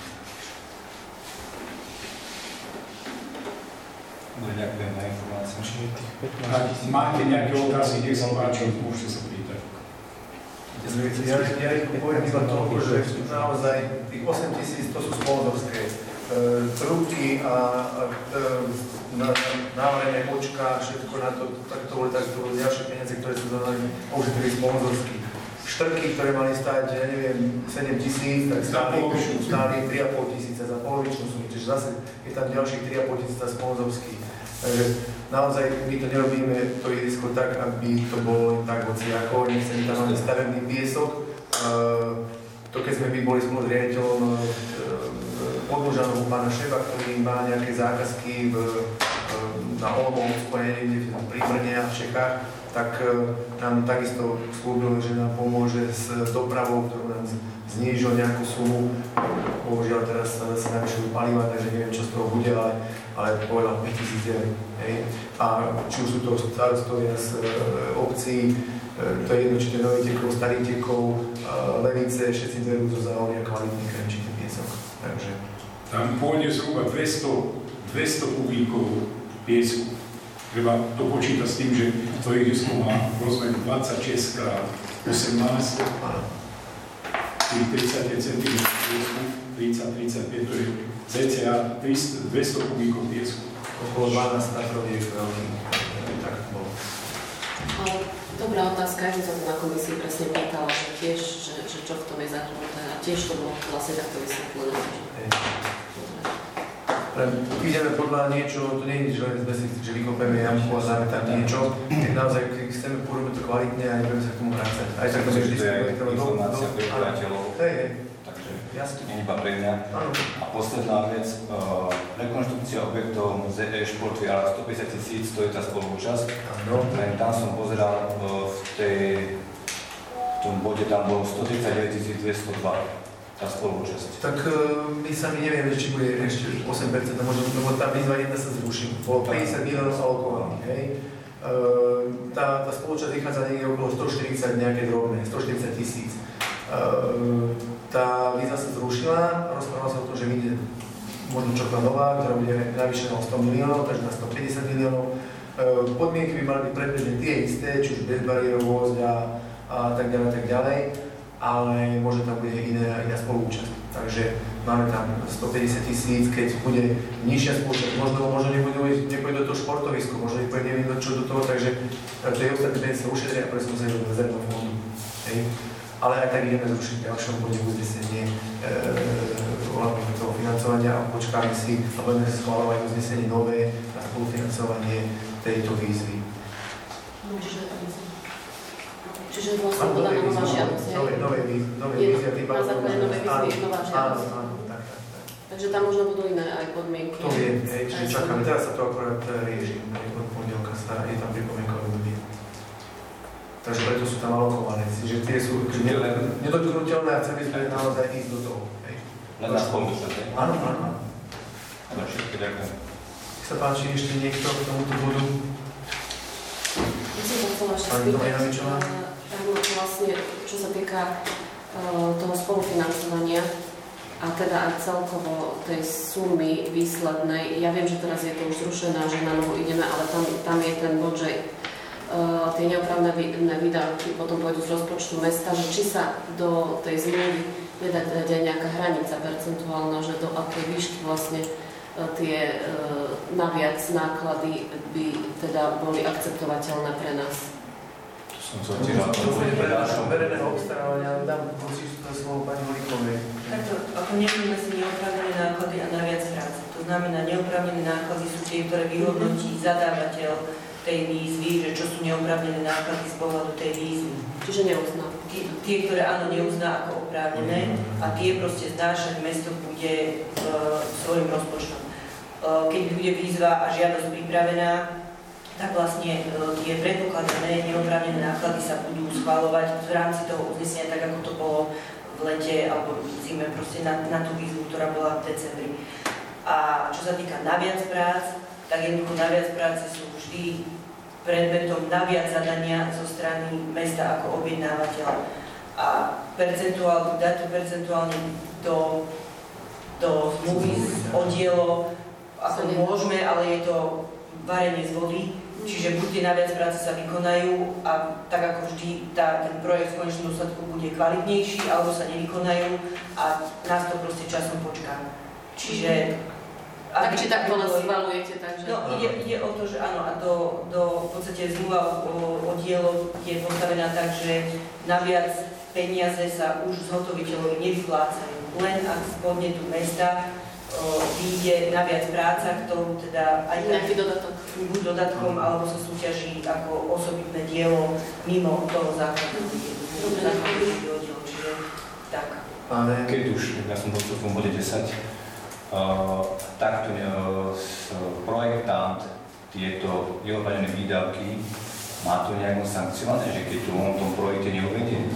Ďakujem za informáciu. Ak máte nejaké otázky, nech sa páči, môžete sa pýtať. Ja, ja ich poviem iba toľko, že naozaj tých osem tisíc to sú sponzorské e, trúbky a, a na, návrené očka, všetko na to, tak to boli tak to boli ďalšie peniaze, ktoré sú dali použiteli sponzorsky. Štrky, ktoré mali stáť, ja neviem, sedem tisíc, tak stáli, stáli tri a pol tisíca za polovičnú sumu, čiže zase je tam ďalších tri a pol tisíca sponzorských. Takže naozaj my to nerobíme, to ihrisko tak, aby to bolo tak hociako, nechcem tam máme stavebný piesok. To keď sme my boli spolu s riaditeľom Podlužanom pána Šeba, ktorý má nejaké zákazky v, na Olomoucku a niekde pri Brne a v Čechách, tak nám takisto slúbil, že nám pomôže s dopravou, ktorú nám znížil nejakú sumu. Bohužiaľ teraz sa navýšujú paliva, takže neviem, čo z toho bude, ale, ale povedal päťtisíc eur. A či už sú to starostovia z e, obcí, e, to je jedno, či to je nový tekov, starý tekov, e, Levice, všetci dverú zo závodia kvalitný kremčitý piesok. Takže... Tam pôjde zhruba dvesto, dvesto kubíkov piesku. Treba to počítať s tým, že to ihrisko má rozmer dvadsaťšesť krát osemnásť, tých tridsaťpäť centimetrov piesku, tridsať tridsaťpäť, to je cca dvesto kubíkov piesku. Okolo dvanásť metrov je veľmi, tak bolo. Dobrá otázka, ja som sa na komisii presne pýtala, že tiež, že, že čo v tom je zahrnuté a tiež to bolo vlastne takto vysvetlené. Ideme podľa niečo, to nie je nič, len sme si, že vykopeme jamku a dáme tam niečo. Keď naozaj, keď chceme pôjdeme to kvalitne a nebudeme sa k tomu vrácať. Aj tak to je vždy informácia pre priateľov. Hej, hej. Takže jasne. Nie iba pre mňa. Áno. A posledná vec, uh, rekonštrukcia objektov zet é Šport vé er stopäťdesiat tisíc, to je tá spolúčasť. Áno. Len tam som pozeral uh, v tej, v tom bode tam bolo stotridsaťdeväť tisíc dvestodva. Tá spolúčasť. Tak uh, my sami nevieme, či bude ešte osem percent, možno, lebo tá výzva jedna sa zruší. Bolo päťdesiat miliónov alokovaných, hej. Uh, tá, tá spolúčasť vychádza niekde okolo stoštyridsať nejaké drobné, stoštyridsať tisíc. Uh, tá výzva sa zrušila, rozprával sa o tom, že vyjde možno čokla nová, ktorá bude navýšená o sto miliónov, takže na stopäťdesiat miliónov. Uh, podmienky by mali byť predbežne tie isté, či už bezbariérovosť a, a tak ďalej, tak ďalej. Ale možno tam bude iná, iná spolúčasť. Takže máme tam stopäťdesiat tisíc, keď bude nižšia spolúčasť, možno, možno nepôjde, nepôjde do toho športovisko, možno nepôjde neviem do čo do toho, takže to je ostatné peniaze sa ušetria a preto sme sa do rezervného fondu. Hej. Ale aj tak ideme zrušiť ďalšom bode uznesenie ohľadom toho financovania a počkáme si a budeme schváľovať uznesenie nové na spolufinancovanie tejto výzvy. Čiže vlastne podaná nová žiadosť, hej? Nové, nové výzvy, nové výzvy a tým na základe novej výzvy je nová žiadosť. Áno, áno, tak, tak, tak. Takže tam možno budú iné aj podmienky. To je, hej, čiže čakáme, teraz sa to akorát rieši, od pondelka sa je tam pripomienkové obdobie. Takže preto sú tam alokované, čiže tie sú nedotknuteľné a chceme sme naozaj ísť do toho, hej. Len na spolúčasť, hej? Áno, áno, áno. Dobre, všetko ďakujem. Nech sa páči ešte niekto k tomuto bodu? Ja som sa chcela ešte spýtať, vlastne, čo sa týka uh, toho spolufinancovania a teda aj celkovo tej sumy výslednej. Ja viem, že teraz je to už zrušené, že na novo ideme, ale tam, tam je ten bod, že uh, tie neopravné výdavky potom pôjdu z rozpočtu mesta, že či sa do tej zmluvy nedá teda nejaká hranica percentuálna, že do akej výšky vlastne uh, tie uh, naviac náklady by teda boli akceptovateľné pre nás. To Som sa tiež na To tom bude pre ďalšom. verejného obstarávania, dám prosím to slovo pani Holíkovej. Takto, ako nemíme si neoprávnené náklady a naviac práce. To znamená, neoprávnené náklady sú tie, ktoré vyhodnotí zadávateľ tej výzvy, že čo sú neoprávnené náklady z pohľadu tej výzvy. Čiže neuzná. Tie, tie, ktoré áno, neuzná ako oprávnené a tie proste znášať mesto bude v svojim rozpočtom. Keď bude výzva a žiadosť pripravená, tak vlastne tie predpokladané neoprávnené náklady sa budú schvaľovať v rámci toho uznesenia, tak ako to bolo v lete alebo v zime, proste na, na tú výzvu, ktorá bola v decembri. A čo sa týka naviac prác, tak jednoducho naviac práce sú vždy predmetom naviac zadania zo strany mesta ako objednávateľa. A percentuál, dať to percentuálne do, do zmluvy z oddielo, ako môžeme, ale je to varenie z vody. Čiže buď tie naviac práce sa vykonajú a tak ako vždy tá, ten projekt v konečnom dôsledku bude kvalitnejší, alebo sa nevykonajú a nás to proste časom počká. Čiže... Tak či tak to nás schvaľujete, takže... No ide, ide o to, že áno, a do, do v podstate zmluva o, o dielo je postavená tak, že naviac peniaze sa už zhotoviteľovi nevyplácajú. Len ak z podnetu mesta vyjde naviac práca, ktorú teda aj nejaký dodatok. Buď dodatkom, alebo sa súťaží ako osobitné dielo mimo toho základu. Čiže tak. Keď už, ja som bol v tom bode desať, uh, takto uh, projektant tieto neoprávnené výdavky má to nejako sankciované, že keď to on v tom projekte neuvedie?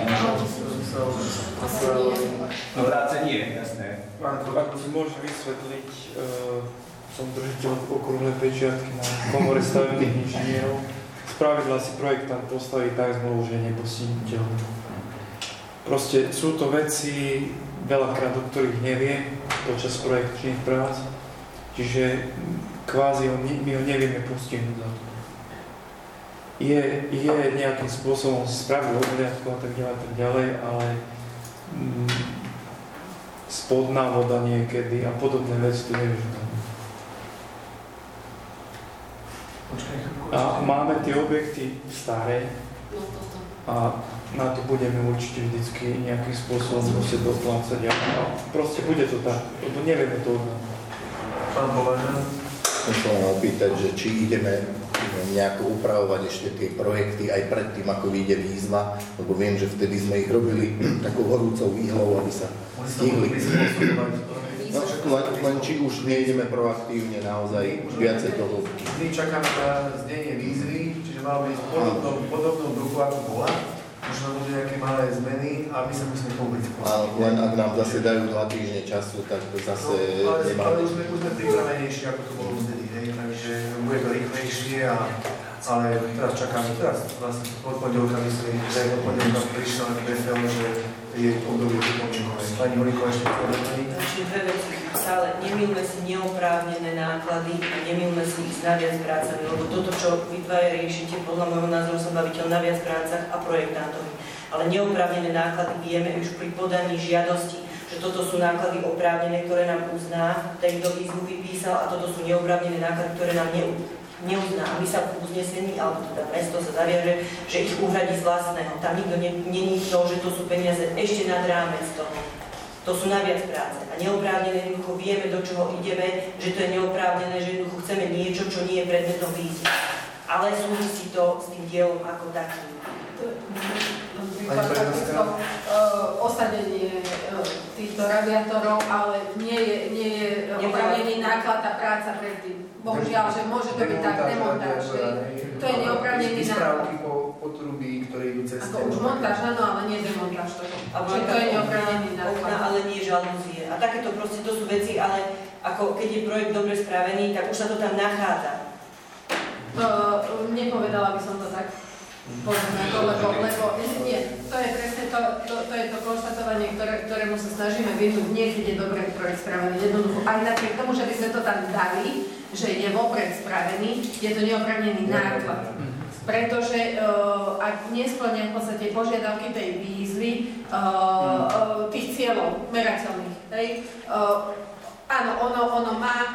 No vráce nie, jasné. Ak si môžem vysvetliť, uh, som držiteľ okrúhlej pečiatky na komore stavebných inžinierov. Spravidla si projektant postaví tak zmluvu, že je nepostihniteľný. Proste sú to veci, veľakrát, o ktorých nevie počas projekčných prác, čiže kvázi my ho nevieme postihnúť za to. Je, je nejakým spôsobom spraviť odhliadku a tak ďalej, tak ďalej, ale mm, spodná voda niekedy a podobné veci tu nevyžujú. A máme tie objekty staré a na to budeme určite vždycky nejakým spôsobom musieť doplácať a proste bude to tak, lebo nevieme to odhľadať. Pán Považan? Som sa vám opýtať, že či ideme nejako upravovať ešte tie projekty aj pred tým, ako vyjde výzva, lebo viem, že vtedy sme ich robili takou horúcou výhlou, aby sa stihli. No, len, len či už nejdeme proaktívne naozaj viacej toho. My čakáme na znenie výzvy, čiže máme ísť v podobnom, podobnom duchu, ako bola. Možno budú nejaké malé zmeny a my sa musíme tomu byť. Len ak nám zase dajú dva týždne času, tak to zase no, ale, nemáme. Ale už sme, už sme pripravenejší, ako to bolo vtedy, hej, takže bude to rýchlejšie, a, ale teraz čakáme, teraz vlastne od pondelka myslím, že od pondelka prišlo na pé es el, že je obdobie pripomienkové. Pani Holíková ešte chcela doplniť? Čiže dve veci. Stále nemilme si neoprávnené náklady a nemilme si ich s naviac prácami, lebo toto, čo vy dvaja riešite, podľa môjho názoru sa bavíte o naviac prácach a projektantovi. Ale neoprávnené náklady vieme už pri podaní žiadosti, že toto sú náklady oprávnené, ktoré nám uzná, ten, kto výzvu vypísal, a toto sú neoprávnené náklady, ktoré nám neuzná. A my sa v uznesení, alebo teda mesto sa zaviaže, že ich uhradí z vlastného. Tam nikto není to, že to sú peniaze ešte nad rámec toho. To sú naviac práce. A neoprávnené jednoducho vieme, do čoho ideme, že to je neoprávnené, že jednoducho chceme niečo, čo nie je predmetom výzvy. Ale súvisí to s tým dielom ako takým. Osadenie týchto radiátorov, ale nie je, nie je oprávnený náklad a práca predtým. Bohužiaľ, že môže to byť tak demontáž. To je neoprávnený náklad. Potrubí, ktoré idú cez ako už montáž, áno, ale nie demontáž toho. Čiže to je neoprávnený náklad. Ale nie žalúzie. A takéto proste to sú veci, ale ako keď je projekt dobre spravený, tak už sa to tam nachádza. Uh, nepovedala by som to tak. Povedzme to, lebo, lebo nie, to je presne to, to, to, je to konštatovanie, ktoré, ktorému sa snažíme vyhnúť. Nie, keď je dobre projekt spravený. Jednoducho, aj napriek tomu, že by sme to tam dali, že je vopred spravený, je to neoprávnený náklad. Pretože uh, ak nesplňa v podstate požiadavky tej výzvy, uh, uh, tých cieľov merateľných, hej, uh, áno, ono, ono má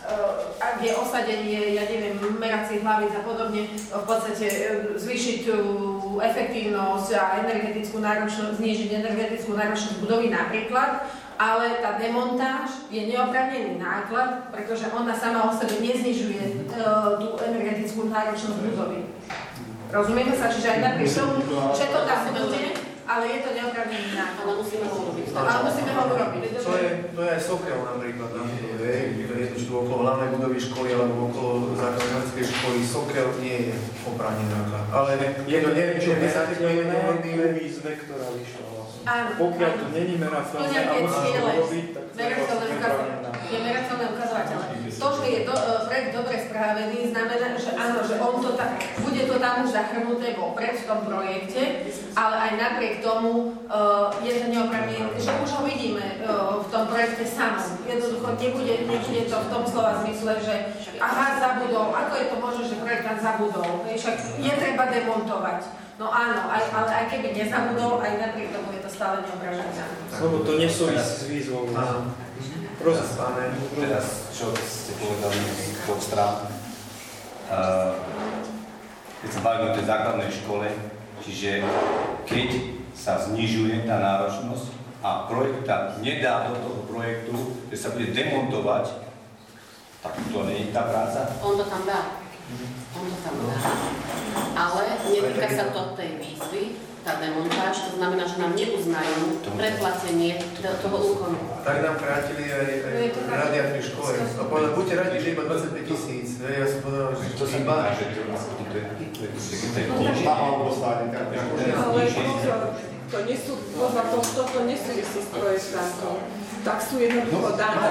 ak je osadenie, ja neviem, meracích hlavíc a podobne, v podstate zvýšiť efektívnosť a energetickú náročnosť, znížiť energetickú náročnosť budovy napríklad, ale tá demontáž je neoprávnený náklad, pretože ona sama o sebe neznižuje tú energetickú náročnosť budovy. Rozumieme sa, čiže aj napriek tomu, že to tam bude, ale je to neoprávnený náklad. Ale musíme ho urobiť. Ale musíme ho urobiť. To je, to je aj Sokel napríklad, tam je, je to okolo hlavnej budovy školy alebo okolo základnej školy. Sokel nie je oprávnený náklad. Ale je to neviem, čo by sa tým je výzve, ktorá vyšla vlastne. Áno. Pokiaľ to není merateľné a musí to robiť, tak to je merateľné ukazovateľné. To, že je do, projekt dobre správený, znamená, že áno, že on to ta, bude to tam už zahrnuté vopred v tom projekte, ale aj napriek tomu uh, je to neoprávnené, že už ho vidíme uh, v tom projekte samom. Jednoducho nebude, nebude to v tom slova zmysle, že aha, zabudol, ako je to možné, že projektant zabudol, však je treba demontovať. No áno, aj, ale aj keby nezabudol, aj napriek tomu je to stále neoprávnené. Lebo to nesúvisí s výzvou. Prosím, pane. Teraz, čo ste povedali z dvoch strán. Uh, keď sa bavíme o tej základnej škole, čiže keď sa znižuje tá náročnosť a projektant nedá do toho projektu, že sa bude demontovať, tak to nie je tá práca. On to tam dá. On to tam dá. Ale netýka sa to tej výzvy, tá demontáž, to znamená, že nám neuznajú preplatenie toho úkonu. Tak nám krátili aj, aj radiátory v škole. A povedal, buďte radi, že iba dvadsaťpäť tisíc. Ja som povedal, že to si má. Ale pozor, to nesú, pozor, toto nesúvisí s projektantom. Tak sú jednoducho dané.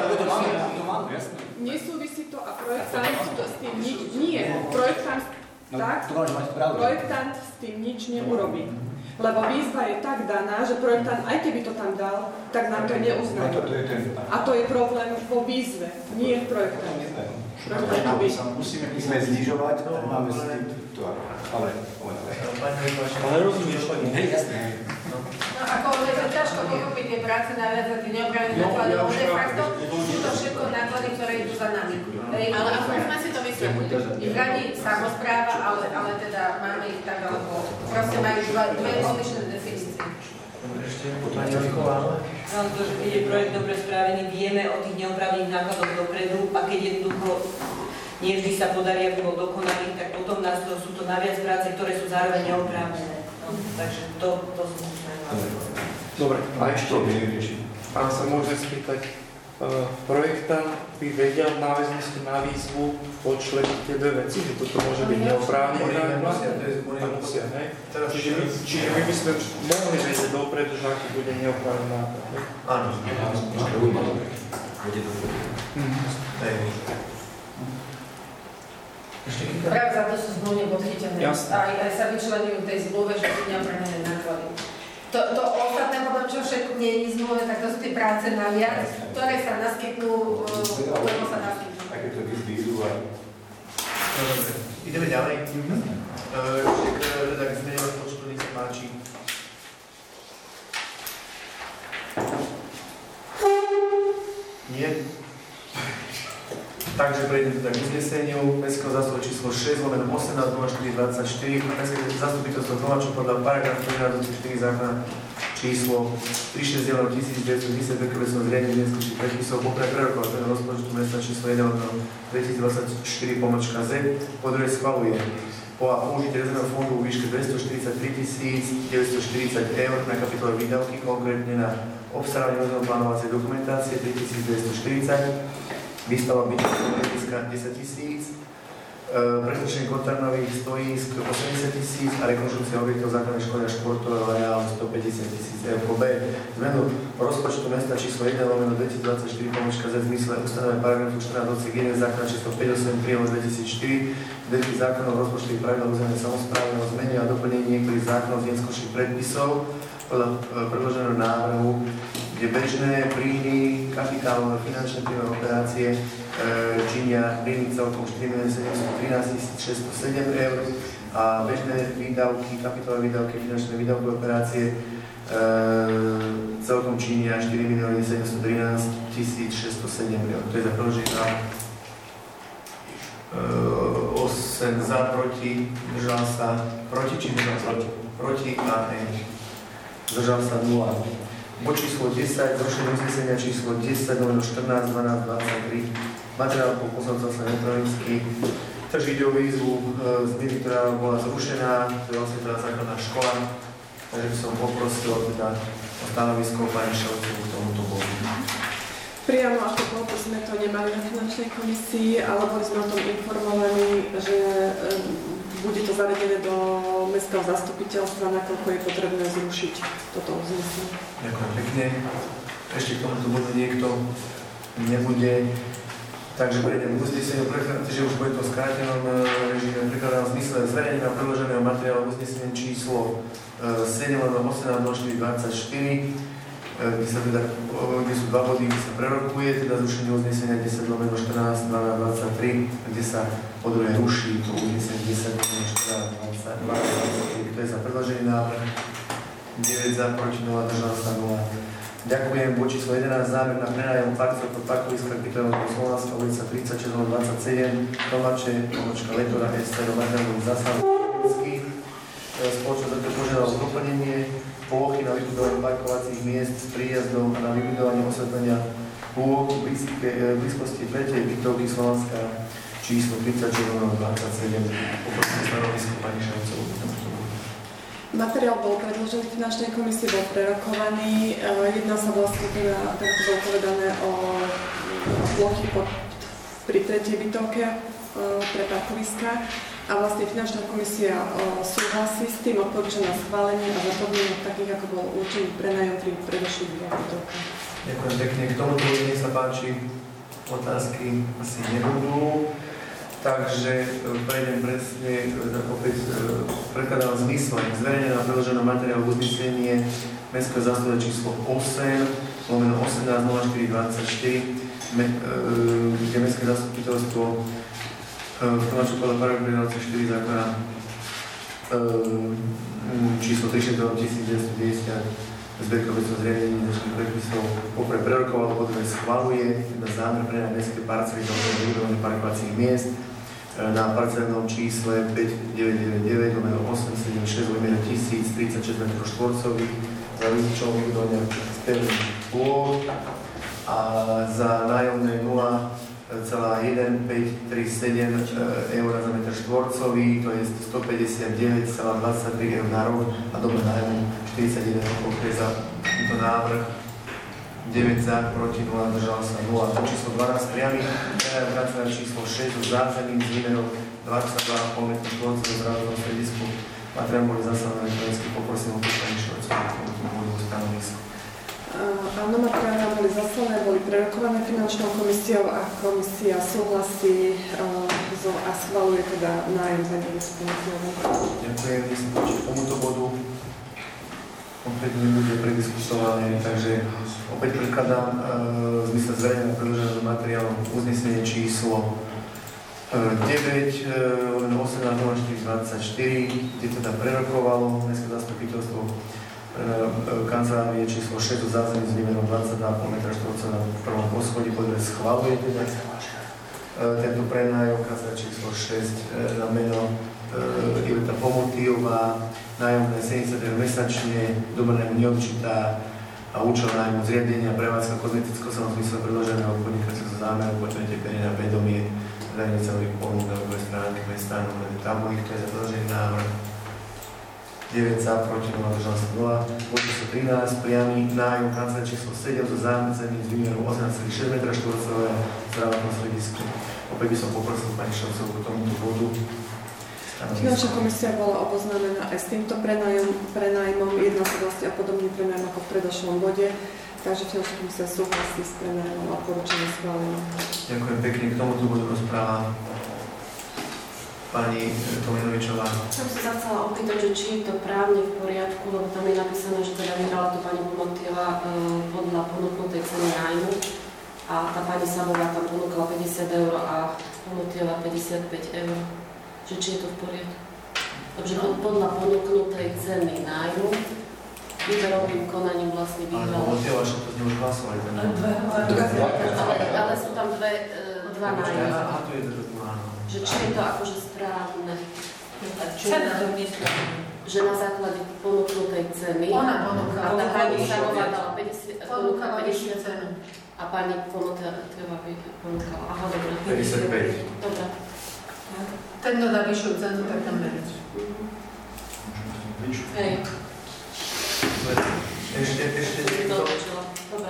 Nesúvisí to a projektant to s tým nič, nie. Projektant No, tak, to máš mať pravdu. projektant s tým nič neurobí. Lebo výzva je tak daná, že projektant, aj keby to tam dal, tak nám to neuznajú. A to je problém vo výzve, nie v projektante. Musíme sme znižovať, máme s tým to. Ale, ale rozumieš, hej, jasné. No ako je to ťažko pochopiť tie práce na viac a tie neoprávnené náklady, ale de facto sú to všetko náklady, ktoré idú za nami. Ale aspoň sme si to vysvetlili. Radi samospráva, ale, ale teda máme ich tak, alebo proste majú dve odlišné definície. Ale to, že keď je projekt dobre správený, vieme o tých neoprávnených nákladoch dopredu a keď jednoducho nie vždy sa podarí, aby bol dokonaný, tak potom nás to, sú to naviac práce, ktoré sú zároveň neoprávnené. No, takže to, to sú dobre, a ešte pán sa môže spýtať, uh, projektant by vedel v náväznosti na výzvu odčleniť tie dve veci, že toto môže byť neoprávnené náklad? Musia, hej? Čiže my, čiže my by sme mohli vedieť dopredu, že aký bude neoprávnený náklad, hej? Áno. Bude dobre. Práve za to sú zmluvne podchytené. Aj, aj sa vyčlenujú tej zmluve, že sú neoprávnené náklady. To, to ostatné potom, čo všetko nie je zmluve, tak to sú tie práce naviac, ktoré sa naskytnú, lebo sa naskytnú. Také to vyzvízu a... Ideme ďalej. Ešte k tak zmene rozpočtu, nech sa páči. Nie. Takže prejdeme teda k uzneseniu Mestského zastupiteľstva číslo šesť, lomeno osemnásť nula štyri dvadsaťštyri. Mestské zastupiteľstvo Kovačov podľa paragrafu štyri zákona číslo tri šesť jeden tisícdeväťstodesať prekrúbesom zriadení dneskúších predpisov poprvé prerokovať ten rozpočtu mesta číslo jeden dvetisícdvadsaťštyri pomočka Z. Po druhé schvaluje po a použiť rezervného fondu v výške dvestoštyridsaťtri tisíc deväťstoštyridsať eur na kapitole výdavky, konkrétne na obstarávanie plánovacej dokumentácie tri tisíc dvestoštyridsať, výstava bytového letiska desať tisíc, preznačenie kontarnových stojísk osemdesiat tisíc a rekonštrukcia objektov základnej školy a športového areálu stopäťdesiat tisíc eur. Po B. Zmenu rozpočtu mesta číslo jeden lomeno dvetisícdvadsaťštyri pomočka Z v zmysle ustanovenia paragrafu štrnásť odsek jeden zákona číslo päťstoosemdesiattri lomeno dvetisícštyri vedení zákonov rozpočtových pravidel územnej samosprávy o zmene a doplnení niektorých zákonov z neskôrších predpisov podľa predloženého návrhu, kde bežné príjmy, kapitálové finančné príjmové operácie e, činia príjmy celkom štyri milióny sedemstotrinásť tisíc šesťstosedem eur a bežné výdavky, kapitálové výdavky, finančné výdavkové operácie celkom činia štyri milióny sedemstotrinásť tisíc šesťstosedem eur. To je za predložený návrh. osem za, proti, zdržal sa, proti, či zdržal sa, proti a N. Zdržal sa nula. Bod číslo desať, zrušenie uznesenia číslo desať, novembr štrnásť, dvanásť, dvadsaťtri. Materiál po poslancov sa elektronicky. Takže ide o výzvu zmeny, ktorá bola zrušená, to je vlastne teda základná škola. Takže by som poprosil teda o stanovisko pani Šelcovú k tomuto bodu. Priamo ako bod sme to nemali na finančnej komisii, ale boli sme o tom informovaní, že bude to zaradené do mestského zastupiteľstva, nakoľko je potrebné zrušiť toto uznesenie. Ďakujem pekne. Ešte k tomuto bodu niekto nebude. Takže prejdem k uzneseniu, že už bude to v skrátenom režime, prekladám v zmysle zverejnenia predloženého materiálu uznesenie číslo sedem osemnásť nula štyri dvadsaťštyri, kde, sa teda, kde sú dva body, kde sa prerokuje, teda zrušenie uznesenia desať štrnásť dvanásť dvadsaťtri, kde sa po druhé ruší to uznesenie desať štrnásť dvanásť dvadsaťtri, kto je za predložený návrh, deväť za, proti nula, držal sa nula. Ďakujem. Bod číslo jedenásť, zámer na prenájom parcel pod parkoviska Kytorového Slovánska, ulica tridsaťšesť dvadsaťsedem, Tomáče, Tomáčka Lektora, Ester, Maďarový zásah, spoločnosť za požiadala o doplnenie plochy na vybudovanie parkovacích miest s príjazdom a na vybudovanie osvetlenia plôch v blízkosti tretej bytovky Slovánska číslo tridsaťšesť dvadsaťsedem. Poprosím stanovisko pani Šelcovú. Materiál bol predložený finančnej komisii, bol prerokovaný. Jedná sa vlastne teda, tak to bolo povedané, o plochy pod, pri tretej bytovke pre parkoviska. A vlastne finančná komisia súhlasí s tým, odporúča na schválenie a za podmienok takých, ako bol určený prenájom pri predošlých dvoch bytovkách. Ďakujem pekne. K tomuto nech sa páči, otázky asi nebudú. Takže prejdem presne, opäť prekladám v zmysle zverejnené na predloženom materiálu uznesenie mestského zastupiteľstva číslo osem, lomeno osemnásť nula štyri dvadsaťštyri, kde mestské zastupiteľstvo v Tomáčku podľa paragrafu dvadsaťštyri zákona číslo tridsaťdva tisíc deväťstodeväťdesiat zbierka obecného zriadenia dnešných predpisov popre prerokovalo, potom schvaluje teda zámer prenajať mestské parcely do vybudovania parkovacích miest na parcelnom čísle päť deväť deväť deväť lomeno osem sedem šesť lomeno tisíc tridsaťšesť metrov štvorcových za výzčom vybudovania pevných plôch a za nájomné nula celá jeden päť tri sedem eur za meter štvorcový, to je stopäťdesiatdeväť celá dvadsaťtri eur na rok a doba nájmu štyridsaťjeden rokov, to je za tento návrh deväť za, proti nula, držal sa nula. To číslo dvanásť priamy, prenájom kancelária číslo šesť so zázemím s výmerou dvadsaťdva celá päť metra štvorcového v zdravotnom stredisku. Materiál boli zaslané elektronicky, poprosím o pani Šelcovú, tomu môjmu stanovisku. Áno, materiály boli zaslané, boli prerokované finančnou komisiou a komisia súhlasí uh, a schvaluje teda nájom za nedispozitívu. Ďakujem, nech sa páči k tomuto bodu. Opäť nebude prediskutované, takže opäť prekladám uh, v zmysle zverejného predloženého materiálu uznesenie číslo uh, deväť lomeno osemnásť nula štyri dvadsaťštyri, kde teda prerokovalo mestské zastupiteľstvo kancelárie číslo šesť so zázemím s výmerom dvadsaťdva celá päť metra štvorcového na prvom poschodí, podľa schvaluje teda tento prenájom kancelárie číslo šesť na meno Iveta Pomotíová, nájomné sedemdesiat eur mesačne, doba nájmu neurčitá a účel nájmu zriadenia prevádzka kozmeticko-salon v zmysle predloženého podnikateľského zámeru, počujete perie na vedomie, zriadenie celých ponúk na webovej stránke mesta, nové tabuly, kto je za predložený návrh. deväť za, proti nula, držal sa nula. Bod číslo trinásť, priamy nájom kancelárie číslo sedem so zámecením s výmerom osemnásť celá šesť metra štvorcového v zdravotnom stredisku. Opäť by som poprosil pani Šelcovú k tomuto bodu. Finančná komisia bola oboznámená aj s týmto prenájom, prenájmom, jedná sa vlastne o podobný prenájm ako v predošlom bode, takže finančná komisia súhlasí s prenájmom a porúčanie schválenia. Ďakujem pekne, k tomuto bodu rozpráva pani Tominovičová. Som sa chcela opýtať, že či je to právne v poriadku, lebo tam je napísané, že teda vyhrala to pani Pomotíová e, podľa ponúknutej ceny nájmu a tá pani Sabová tam ponúkala päťdesiat eur a Pomotíová päťdesiatpäť eur. Že či je to v poriadku? Takže podľa ponúknutej ceny nájmu výberovým konaním vlastne Ale vyhral. Pomotiova, že to už hlasovali. Ale, ale sú tam dve, e, dva nájmy. A tu je to áno. Že či je to akože správne? Cena to nesprávne. Že na základe ponúknutej ceny Ona ponúka. a tá pani Samová dala päťdesiat, Ponúkala vyššiu päťdesiat cenu. a pani Pomotiova ponúkala. Aha, dobre. päťdesiatpäť. Dobre. Ten dodá vyššiu cenu, tak tam menej. Hej. Ešte, ešte niekto? Dobre.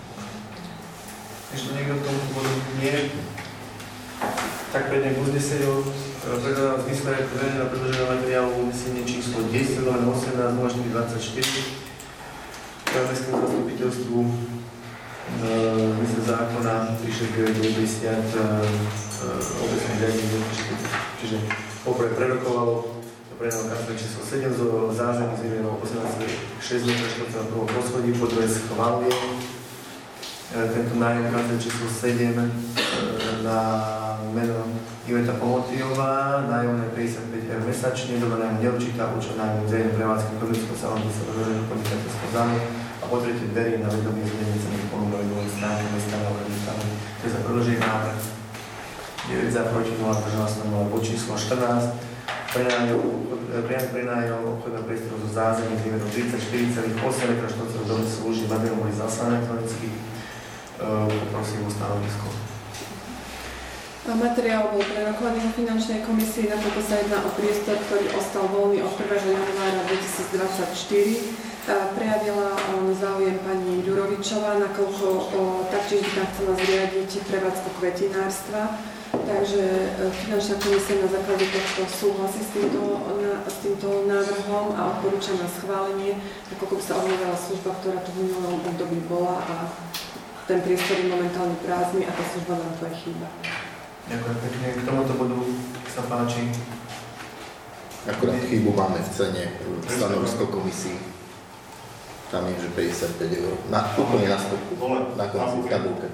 Ešte niekto k tomu bodu nie? Tak prejdem k uzneseniu. Predkladám v zmysle verejného predloženého materiálu uznesenie číslo desať osemnásť nula štyri dvadsaťštyri Mestského zastupiteľstvu v zmysle zákona tri šesť deväť deväťdesiat obecných riadení, čiže poprvé prerokovalo prejednalo kancelárie číslo sedem zo zázemí z výmenou osemnásť šesť metra na prvom poschodí, po druhé schváluje tento nájom kancelárie číslo sedem na meno Iveta Pomotiová, nájomné päťdesiatpäť eur mesačne, doba nájmu neurčitá, účel nájmu zrejme prevádzky komerčného salónu sa rozhodného podnikateľského zájmu a po tretie berie na vedomie zmeny cených ponúk novej stránky mesta na úrovni strany. To je za predĺženie návrh deväť za proti nula, zdržala sa nula, bod číslo štrnásť. Priamy prenájom obchodného priestoru zo zázemí s výmenou tridsaťštyri celá osem metra štvorcového domy služby, materiál boli zaslané elektronicky. Poprosím o stanovisko. Materiál bol prerokovaný na finančnej komisii, nakoľko sa jedná o priestor, ktorý ostal voľný od prvého januára dvetisícdvadsaťštyri. Prejavila záujem pani Ďurovičová, nakoľko taktiež by tam chcela zriadiť prevádzku kvetinárstva. Takže finančná komisia na základe tohto súhlasí s týmto, na, s týmto návrhom a odporúča na schválenie, nakoľko by sa obnovala služba, ktorá tu v minulom období bola a ten priestor je momentálne prázdny a tá služba nám to aj chýba. Ďakujem pekne. K tomuto bodu sa páči. Akurát chybu máme v cene stanovisko komisii. Tam je, že päťdesiatpäť eur. Na, úplne na stopku. Na konci v tabulke.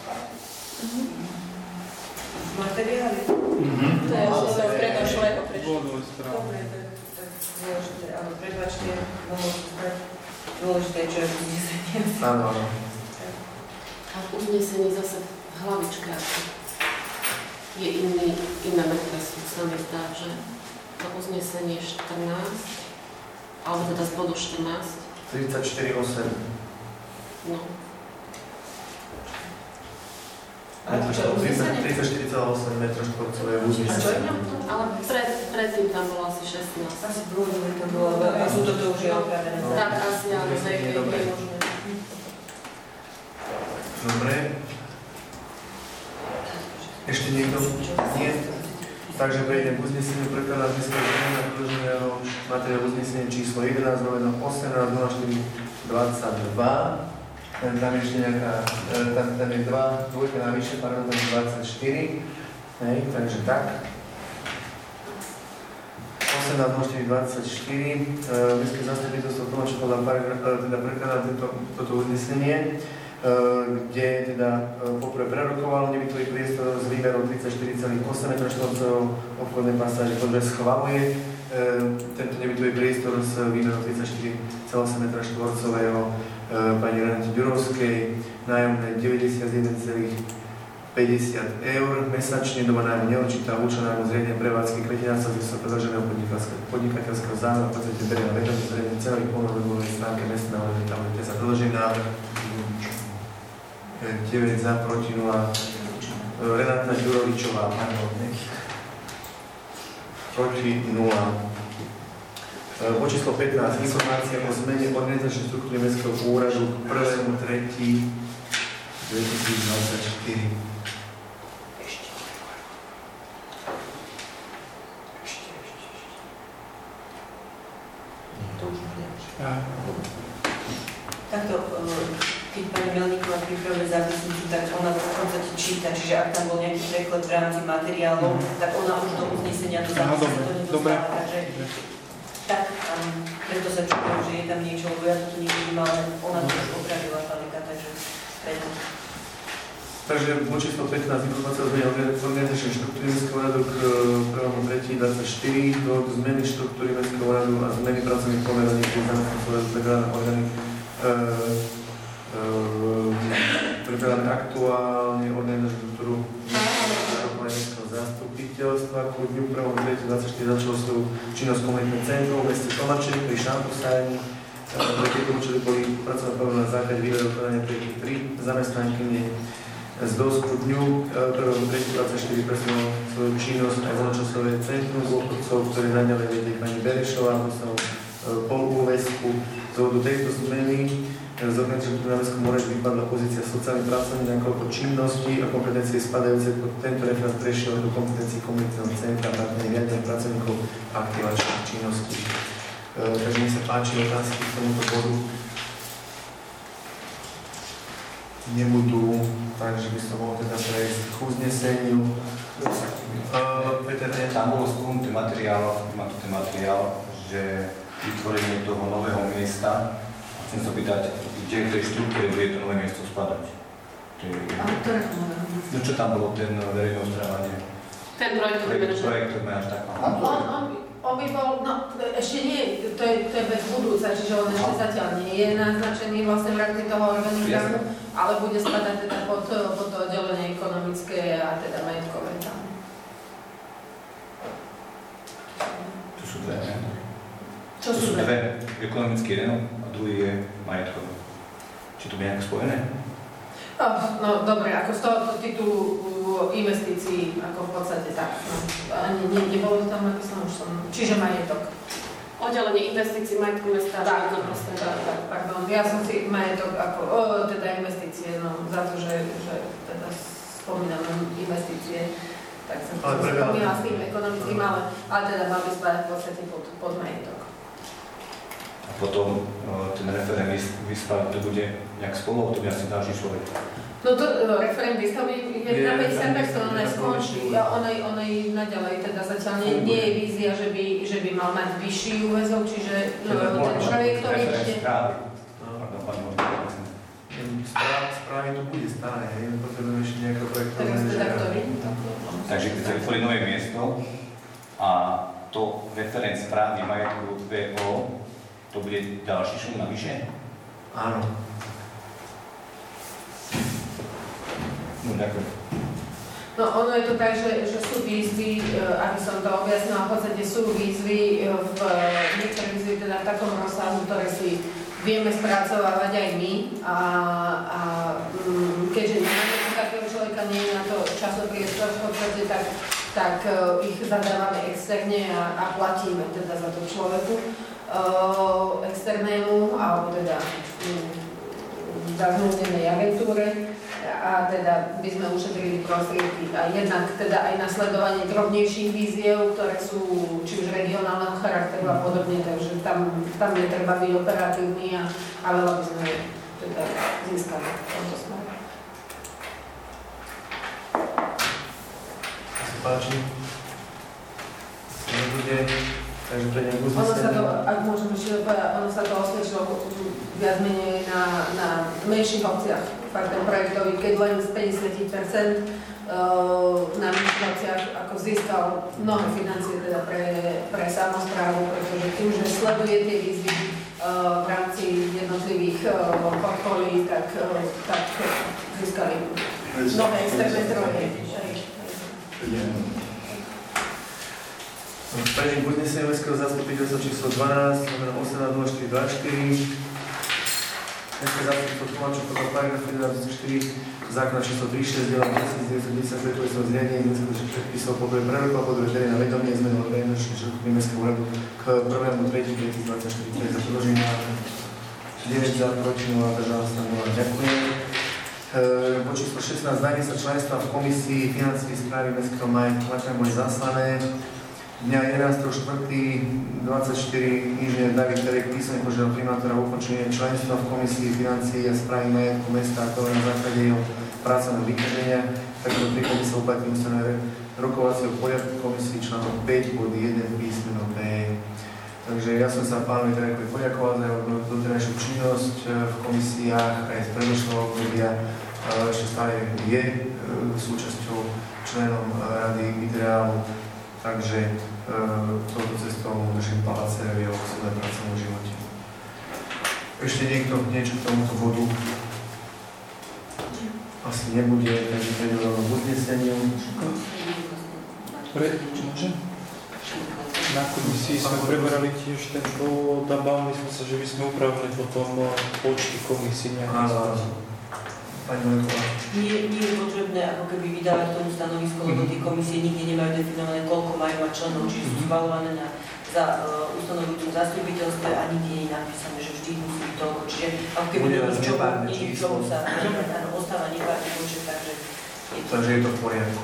Materiály? To je ešte do predošlého prečo. Dobre, tak dôležité, ale prepáčte, mohol sa stať dôležité, čo je uznesenie. Áno, áno. A v uznesení zase v hlavičke je iný, iné metre sú, sa mi zdá, že to uznesenie štrnásť, alebo teda z bodu štrnásť. tridsaťštyri osem. No. tridsaťštyri celá osem metra štvorcového uznesenia. Ale pred, predtým tam bolo asi šestnásť. Asi brúdili to bolo, a sú toto už je opravené. Tak asi áno, je je možné. Dobre. Ešte niekto? Nie? Takže prejdem k uzneseniu prekladá zmysle verejného predloženého materiálu uznesenie číslo jedenásť osemnásť nula štyri dvadsaťdva. Tam je ešte nejaká, tam, tam je dva, dvojka navyše, pardon, tam je dvadsaťštyri. Hej, takže tak. osemnásť nula štyri dvadsaťštyri. Mestské zastupiteľstvo Komača podľa teda prekladá toto uznesenie, kde teda poprvé prerokovalo nebytový priestor s výmerou tridsaťštyri celá osem metra štvorcového obchodnej pasáže, ktoré schvaluje tento nebytový priestor s výmerou tridsaťštyri celá osem metra štvorcového pani Renate Ďurovskej, nájomné deväťdesiatjeden celá päťdesiat eur mesačne, doba nájmu neurčitá, účel nájmu zriadenia prevádzky kvetinárstva z vysoce predĺženého podnikateľského zájmu, v podstate berie na vedomie zriadenie celých ponúk webovej stránke mesta na uvedení tabulke sa predĺžený návrh deväť za, proti nula. Renata Ďurovičová, pardon, proti nula. Bod číslo pätnásť. Informácia o zmene organizačnej štruktúry Mestského úradu k prvému tretí dvetisícdvadsaťštyri. To už nie. Takto, keď pani Melníková pripravuje zápisnicu, tak ona v podstate číta, čiže ak tam bol nejaký preklad v rámci materiálov, tak ona už do uznesenia do zápisnice to nedostáva, takže tak, um, preto sa čujem, že je tam niečo, lebo ja to tu nevidím, ale ona to už opravila, Palika, takže preto. Takže bod číslo pätnásť, informácia o zmene organizačnej štruktúry Mestského úradu k prvému tretieho dvadsaťštyri do zmeny štruktúry Mestského úradu a zmeny pracovných pomerov niektorých zamestnancov úradu prekladané orgány prekladané aktuálne organizačnú štruktúru Mestského zastupiteľstva. K dňu prvému tretieho dvadsaťštyri začalo svoju činnosť komunitné centrum v meste Tomaček pri Šampusáni. Pre tieto účely boli pracovné pomery na základe výberu podania pre tri zamestnankyne. Z dosku dňu prvého tretieho dvadsaťštyri presunul svoju činnosť aj voľnočasové centrum dôchodcov, ktoré naďalej vedie pani Berešová, dostal pol úväzku. Z dôvodu tejto zmeny z organizačného na Mestskom úrade vypadla pozícia sociálnych pracovník, nakoľko činnosti a kompetencie spadajúce pod tento referát prešiel do kompetencií komunitného centra vrátane riadenia pracovníkov a aktivačných činností. Takže mi sa páči otázky k tomuto bodu. Nebudú, takže by som mohol teda prejsť k uzneseniu. Uh, Peter, ne? Tam bolo skúmnutý materiál, má tu ten materiál, že vytvorenie toho nového miesta, chcem sa pýtať, kde v tej štruktúre bude to nové miesto spadať? A ktoré to nové miesto? No čo tam bolo, ten verejné obstarávanie? Ten projektový manažer. Projektový manažer, tak. On, on, on by bol, no ešte nie, to je, to je bez budúca, čiže on ešte zatiaľ nie je naznačený vlastne v rámci toho organigramu, ale bude spadať teda pod, pod to oddelenie ekonomické a teda majetkové tam. Tu sú dve, ne? Čo tu sú sú dve? dve. Ekonomický jeden a druhý je majetkový. Či to bude nejak spojené? Oh, no dobre, ako z toho titulu investícií, ako v podstate tak, no, ani ne, nebolo to tam napísané, už som, čiže majetok. Oddelenie investícií majetku mesta. Tak, no, proste, tak, tak, pardon, ja som si majetok ako, o, teda investície, no, za to, že, že teda spomínam investície, tak som spomínala s tým ekonomickým, ale, ale teda mal by spadať v podstate pod, pod majetok. A potom ten referém vyspať, to bude nejak spolu, to bude asi ďalší človek. No to uh, referém výstavby je na päťdesiat percent, ona skončí a ona je naďalej, teda zatiaľ nie, nie je vízia, že by, že by mal mať vyšší úväzok, čiže uh, ten projektový ešte... Správne to bude stále, hej, potrebujeme ešte nejakého projektové Teraz teda ktorý? Takže keď sa vytvorí nové miesto a to referent správny majetku vé ó, to bude ďalší šum navyše? Áno. No, ďakujem. No ono je to tak, že, že sú výzvy, aby som to objasnila, v podstate sú výzvy v niektoré výzvy teda v takom rozsahu, ktoré si vieme spracovávať aj my a, a keďže nemáme takého človeka, nie je na to časopriestor v podstate, tak, tak ich zadávame externe a, a platíme teda za to človeku uh, externému, alebo teda um, zazmluvnenej agentúre. A teda by sme ušetrili prostriedky a jednak teda aj nasledovanie drobnejších víziev, ktoré sú či už regionálneho charakteru a podobne, takže tam, tam je treba byť operatívny a, a veľa by sme teda získali v tomto smere. sa páči. Nebude, takže to nejak uznesenie. Ono sa to, ak môžem ešte povedať, ono sa to osvedčilo viac menej na, na menších obciach. Fakt ten projektový, keď len z päťdesiat percent uh, na menších obciach ako získal mnohé financie teda pre, pre samosprávu, pretože tým, že sleduje tie výzvy uh, v rámci jednotlivých uh, portfólií, tak, uh, tak získali mnohé externé zdroje. Prejdem k uzneseniu Mestského zastupiteľstva číslo dvanásť, osemnásť nula štyri dvadsaťštyri. Mestské zastupiteľstvo Tomáčov podľa paragrafu dvadsaťštyri zákona číslo tridsaťšesť dielom devätnásťstodeväťdesiatdeväť ktoré sú zriadenie administratívnych predpisov po prvé prerokov a po druhé terénne vedomie zmenu organizačnej štruktúry Mestského úradu k prvému tretiemu dvetisícdvadsaťštyri. To je za predloženie návrhu. deväť za, proti nula, držala sa nula. Ďakujem. Bod číslo šestnásť, zdanie sa členstva v komisii financií správy Mestského majetku. Materiál boli zaslané. Dňa jedenásteho štvrtého dvadsaťštyri inžinier David Terek písomne požiadal primátora o ukončenie členstva v komisii financií a správy majetku mesta, ktoré na základe jeho pracovného vyťaženia, takto prípade sa uplatní ustanovené rokovacieho poriadku komisii článok päť bod jeden písmeno B. Takže ja som sa pánovi Terekovi poďakoval za jeho doterajšiu činnosť v komisiách aj z predošlého obdobia ešte stále je e, súčasťou členom rady Midrealu, takže e, touto cestou držím palce v jeho osobnom pracovnom živote. Ešte niekto niečo k tomuto bodu? Asi nebude, takže prejdeme rovno k uzneseniu. Pre, môžem? Na komisii sme preberali tiež ten bod a bavili sme sa, že by sme upravili potom počty komisí nejaké. Pani Moleková. Nie, nie je potrebné ako keby vydávať tomu stanovisko, lebo tie komisie nikde nemajú definované, koľko majú mať členov, či sú schvaľované na za uh, ustanovujúcom zastupiteľstve a nikde nie je napísané, že vždy musí byť toľko. Čiže ako keby nie čomu sa ostáva nepárny počet, takže je to... Takže je to v poriadku.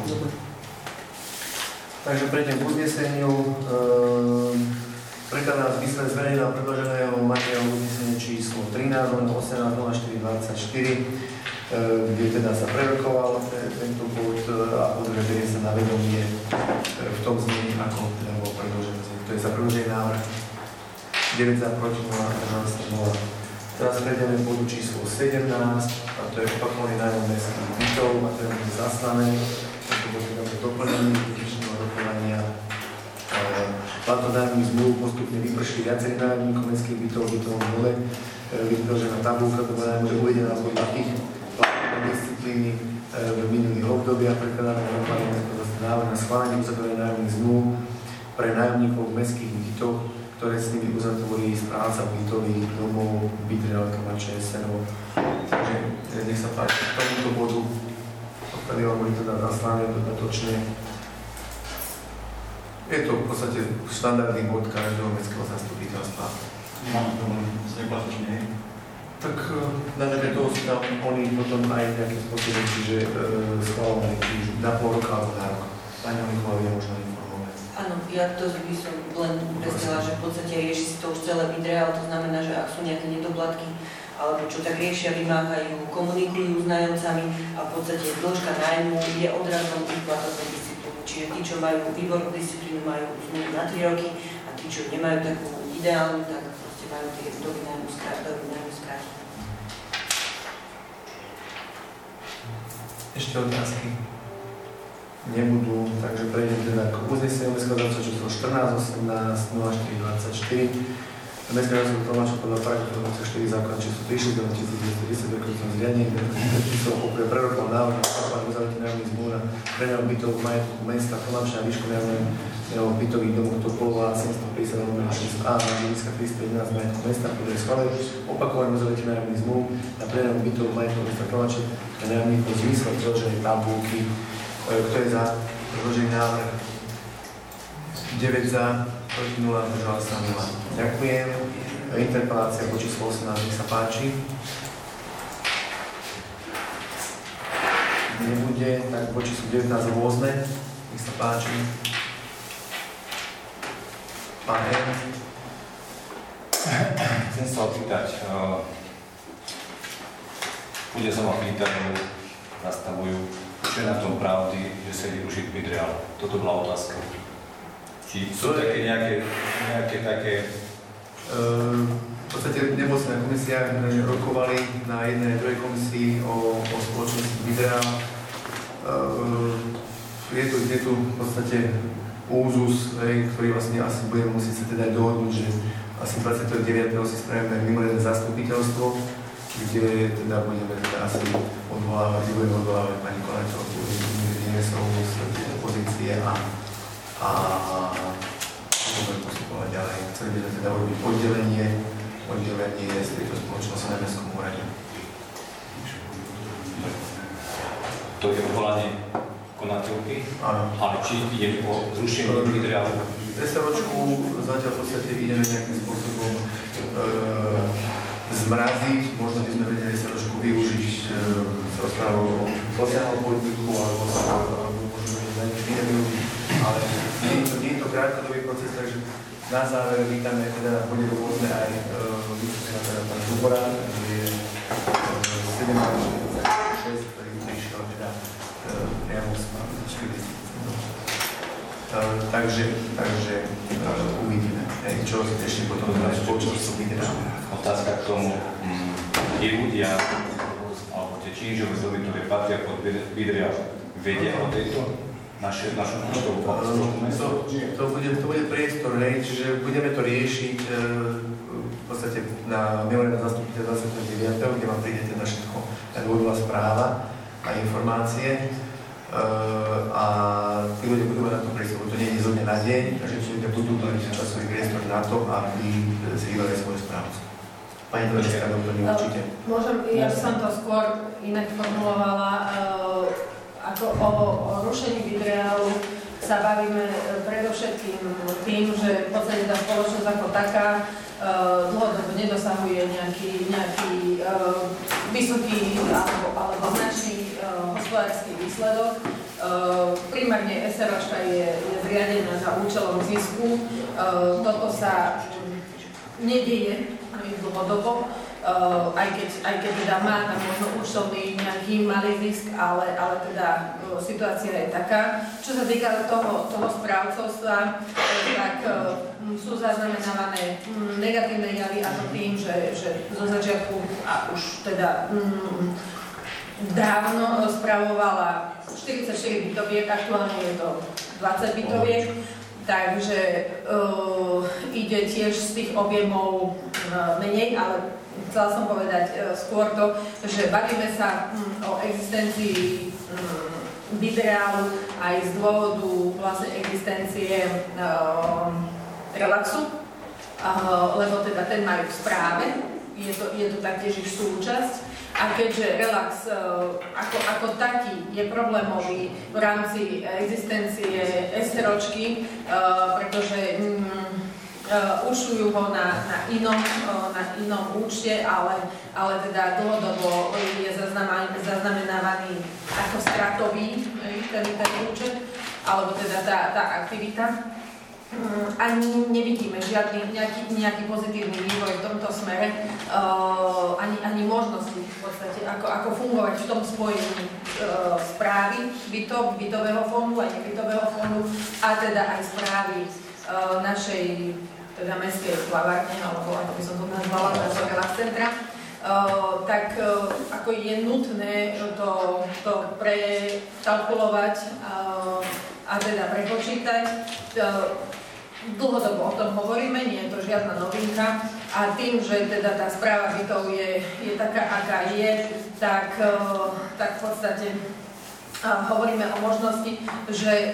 Takže prejdem k uzneseniu. Ehm, Prekladám v zmysle zverejného predloženého materiálu uznesenie číslo trinásť osemnásť nula štyri dvadsaťštyri, kde teda sa prerokoval tento bod a podľa berie sa na vedomie v tom znení, ako teda bol predložený. To je za predložený návrh deväť za proti nula nula. Teraz prejdeme k bodu číslo sedemnásť, a to je opakovaný nájom mestských bytov, a to je zaslané, to bolo teda doplnenie dnešného rokovania. Platno nájomných zmluv postupne vypršili viacerých nájomníkov mestských bytov v bytovom dole. Vytvožená tabulka, to bola najmä uvedená podľa akých platných disciplíny v minulých obdobiach. Prekladáme na rokovanie návrh na schválenie uzatvorenia nájomných zmluv pre nájomníkov v mestských bytoch, ktoré s nimi uzatvorí správca bytových domov, Midreal Kamače es er o. Takže nech sa páči k tomuto bodu. Odtedy vám boli teda zaslané dodatočne. Je to v podstate štandardný bod každého mestského zastupiteľstva. Tak na základe toho sú tam oni potom aj nejakým spôsobom, čiže e, schváľovaní čiže na pol roka alebo na rok. Pani Moleková je možno informovať. Áno, ja to by som len upresnila, že v podstate rieši si to už celé Midreal, to znamená, že ak sú nejaké nedoplatky, alebo čo tak riešia, vymáhajú, komunikujú s nájomcami a v podstate dĺžka nájmu je odrazom ich platobnej disciplíny. Čiže tí, čo majú výbornú disciplínu, majú zmluvu na tri roky a tí, čo nemajú takú ideálnu, tak proste majú tie doby nájmu skrátiť. Ešte otázky nebudú, takže prejdem teda k uzneseniu mestského zástupcu číslo štrnásť osemnásť nula štyri dvadsaťštyri. Mestské zástupcu tlamáča podľa paragrafu dvadsaťštyri zákona číslo tri šesť dvetisícdvestodesať rekordnom zriadení, kde číslo opre prerokoval návrh na schváľovanie uzavretí nájomných zmluv na prenájom bytov v majetku mesta Tlamáča a výšku nájomného bytových domov Topolová sedemstopäťdesiat šesť a na Žiliska tristo jedenásť majetku mesta, ktoré schváľujú opakovanie uzavretí nájomných zmluv na prenájom bytov v majetku mesta Tlamáča a nájomníkov v zmysle predloženej tabulky. Kto je za predložený návrh? deväť za, proti nula, zdržal sa nula. Ďakujem. Interpelácia po číslo osemnásť, nech sa páči. Nebude, tak po číslo devätnásť rôzne, nech sa páči. Pán M. Chcem sa opýtať, uh, bude sa ma pýtať, nastavujú, čo je na tom pravdy, že sa ide rušiť Midreal. Toto bola otázka. Či sú také nejaké, nejaké také... Uh, v podstate nemocné komisia rokovali na jednej druhej komisii o, o spoločnosti Midreal. Uh, je, tu, je tu v podstate úzus, hej, ktorý vlastne asi budeme musieť sa teda dohodnúť, že asi dvadsiateho deviateho si spravíme mimoriadne zastupiteľstvo, kde teda budeme teda asi odvolávať, kde budeme odvolávať pani Konačovú, Nemesovú z opozície a a budeme postupovať ďalej. Chceli by sme teda urobiť oddelenie, oddelenie z tejto spoločnosti na mestskom úrade. To je odvolanie Konačovky? Áno. Ale či ide o zrušenie Midrealu? SROčku zatiaľ v podstate ideme nejakým spôsobom e, zmraziť, možno by sme vedeli SROčku využiť e, s rozprávou o sociálnom podniku alebo možno by využiť, ale nie je to, nie je to krátkodobý proces, takže na záver vítame teda bude rôzne aj diskusia teda pán Zubora, kde je sedemnásť šesť, ktorý prišiel teda priamo z štyridsať. Takže, takže uvidíme, čo ešte potom na spoločnosti vyjde. Otázka k tomu, tí ľudia, alebo tie tížové zlomy, ktoré patria pod Bydrial, vedia o tejto naše, našu poštovú to, to, bude, to bude priestor, hej, čiže budeme to riešiť e, v podstate na mimoriadnom zastupiteľ dvadsiateho deviateho kde vám príde teda všetko, dôvodová správa a informácie. Uh, a tí ľudia budú mať na to prístup, to nie je zo dňa na deň, takže tí ľudia budú mať časový priestor na to, aby si vydali svoje správy. Pani Dvečka, doplní určite. Môžem, ja som to skôr inak formulovala, uh, ako o, o rušení Bydrialu sa bavíme predovšetkým tým, že v podstate tá spoločnosť ako taká uh, dlhodobo nedosahuje nejaký, nejaký uh, vysoký alebo, alebo značný uh, hospodársky výsledok. Uh, primárne SROčka je, je zriadená za účelom zisku. Uh, toto sa nedieje dlhodobo, uh, aj, keď, aj keď teda má tam možno účtovný nejaký malý zisk, ale, ale teda uh, situácia je taká. Čo sa týka toho, toho správcovstva, tak uh, sú zaznamenávané um, negatívne javy a to tým, že, že zo začiatku a už teda um, dávno spravovala štyridsaťštyri bytoviek, aktuálne je to dvadsať bytoviek. Takže uh, ide tiež z tých objemov uh, menej, ale chcela som povedať uh, skôr to, že bavíme sa um, o existencii um, Bydrialu aj z dôvodu vlastne existencie uh, Relaxu, uh, lebo teda ten majú v správe, je to, je to taktiež ich súčasť. A keďže Relax uh, ako, ako taký je problémový v rámci existencie SROčky, uh, pretože um, uh, ušujú ho na, na, inom, uh, na inom účte, ale, ale teda dlhodobo je zaznamenávaný ako stratový ten, ten účet, alebo teda tá, tá aktivita. Ani nevidíme žiadny nejaký, nejaký pozitívny vývoj v tomto smere, uh, ani, ani možnosti v podstate, ako, ako fungovať v tom spojení uh, správy bytov, bytového fondu, aj nebytového fondu a teda aj správy uh, našej teda mestskej plavárne, alebo ako by som to nazvala, našho Relax centra. Uh, tak uh, ako je nutné to, to prekalkulovať uh, a teda prepočítať. Uh, Dlhodobo o tom hovoríme, nie je to žiadna novinka a tým, že teda tá správa bytov je, je taká, aká je, tak, tak v podstate hovoríme o možnosti, že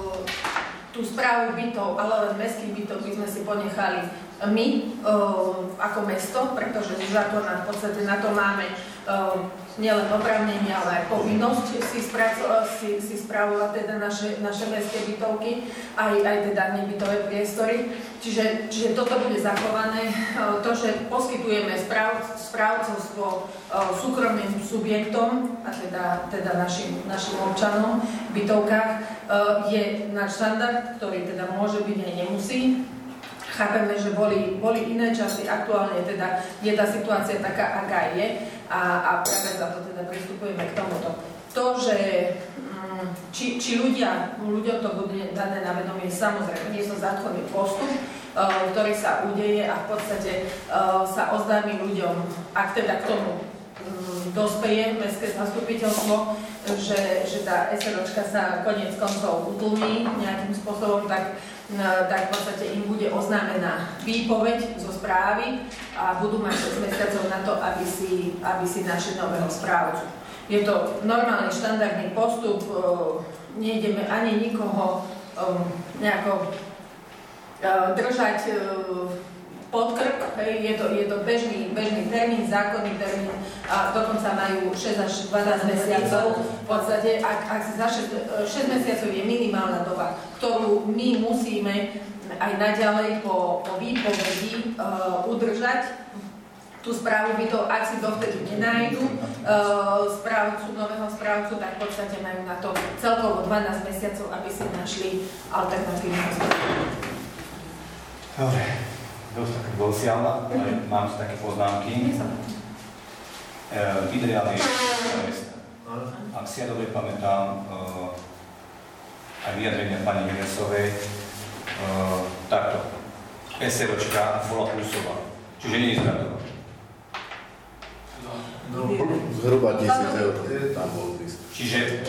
tú správu bytov, ale len mestských bytov by sme si ponechali my ako mesto, pretože z zákona v podstate na to máme nielen oprávnenie, ale aj povinnosť si, si, si správovať teda naše, naše mestské bytovky, aj, aj teda nebytové priestory. Čiže, čiže toto bude zachované. To, že poskytujeme správ, správcovstvo súkromným subjektom, a teda, teda našim, našim občanom v bytovkách, je náš štandard, ktorý teda môže byť aj nemusí. Chápeme, že boli, boli iné časy, aktuálne teda je tá situácia taká, aká je a, a práve za to teda pristupujeme k tomuto. To, že um, či, či ľudia, ľuďom to bude dané na vedomie, samozrejme, je to zákonný postup, uh, ktorý sa udeje a v podstate uh, sa oznámi ľuďom, ak teda k tomu um, dospeje mestské zastupiteľstvo, že, že tá SROčka sa koniec koncov utlmí nejakým spôsobom, tak tak v podstate im bude oznámená výpoveď zo správy a budú mať šesť mesiacov na to, aby si, aby si našli nového správcu. Je to normálny štandardný postup, nejdeme ani nikoho nejako držať pod krk, je to, je to bežný, bežný termín, zákonný termín, a dokonca majú šesť až dvanásť mesiacov. V podstate, ak, ak si za šesť mesiacov je minimálna doba, ktorú my musíme aj naďalej po, po výpovedi uh, udržať tú správu bytov, ak si dovtedy nenájdu uh, správcu, nového správcu, tak v podstate majú na to celkovo dvanásť mesiacov, aby si našli alternatívnu správu. Dobre. Dosť také dosiahla, ale mám si také poznámky. Bydrial je mesta. Ak si ja dobre pamätám, aj vyjadrenia pani Miresovej, takto. SROčka bola plusová, čiže nie je zradová. No, Zhruba tisíc eur tam bol zisk. Čiže...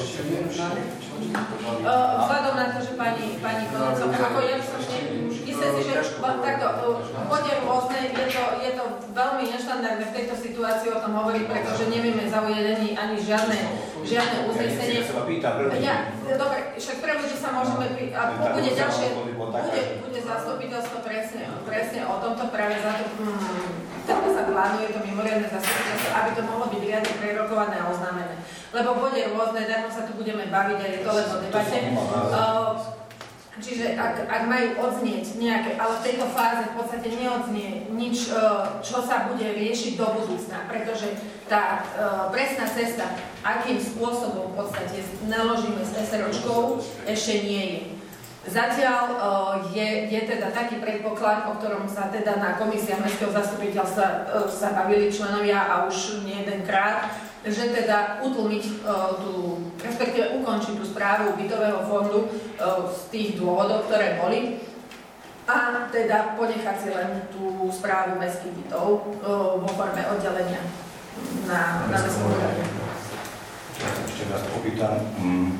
Uh, vzhľadom na to, že pani, pani Konecová, ako ja by som ne, myslím si, že takto, pôjde rôzne, je to, je to veľmi neštandardné v tejto situácii o tom hovoriť, pretože nevieme zaujať ani, ani žiadne, žiadne uznesenie. Ja, dobre, však pre ľudí sa môžeme, pri, a bude ďalšie, bude, bude zastupiteľstvo presne, presne o tomto práve za to, hmm, teda sa plánuje to mimoriadne zastupiteľstvo, aby to mohlo byť riadne prerokované a oznámené. Lebo bude rôzne, darmo sa tu budeme baviť a je to len o debate. Uh, čiže ak, ak majú odznieť nejaké, ale v tejto fáze v podstate neodznie nič, uh, čo sa bude riešiť do budúcna, pretože tá uh, presná cesta, akým spôsobom v podstate naložíme s SROčkou, ešte nie je. Zatiaľ uh, je, je teda taký predpoklad, o ktorom sa teda na komisiách mestského zastupiteľstva uh, sa bavili členovia a už nie jedenkrát, že teda utlmiť uh, tú, respektíve ukončiť tú správu bytového fondu uh, z tých dôvodov, ktoré boli a teda ponechať si len tú správu mestských bytov uh, vo forme oddelenia na, na mestskom úrade. Ešte raz popýtam. Mm.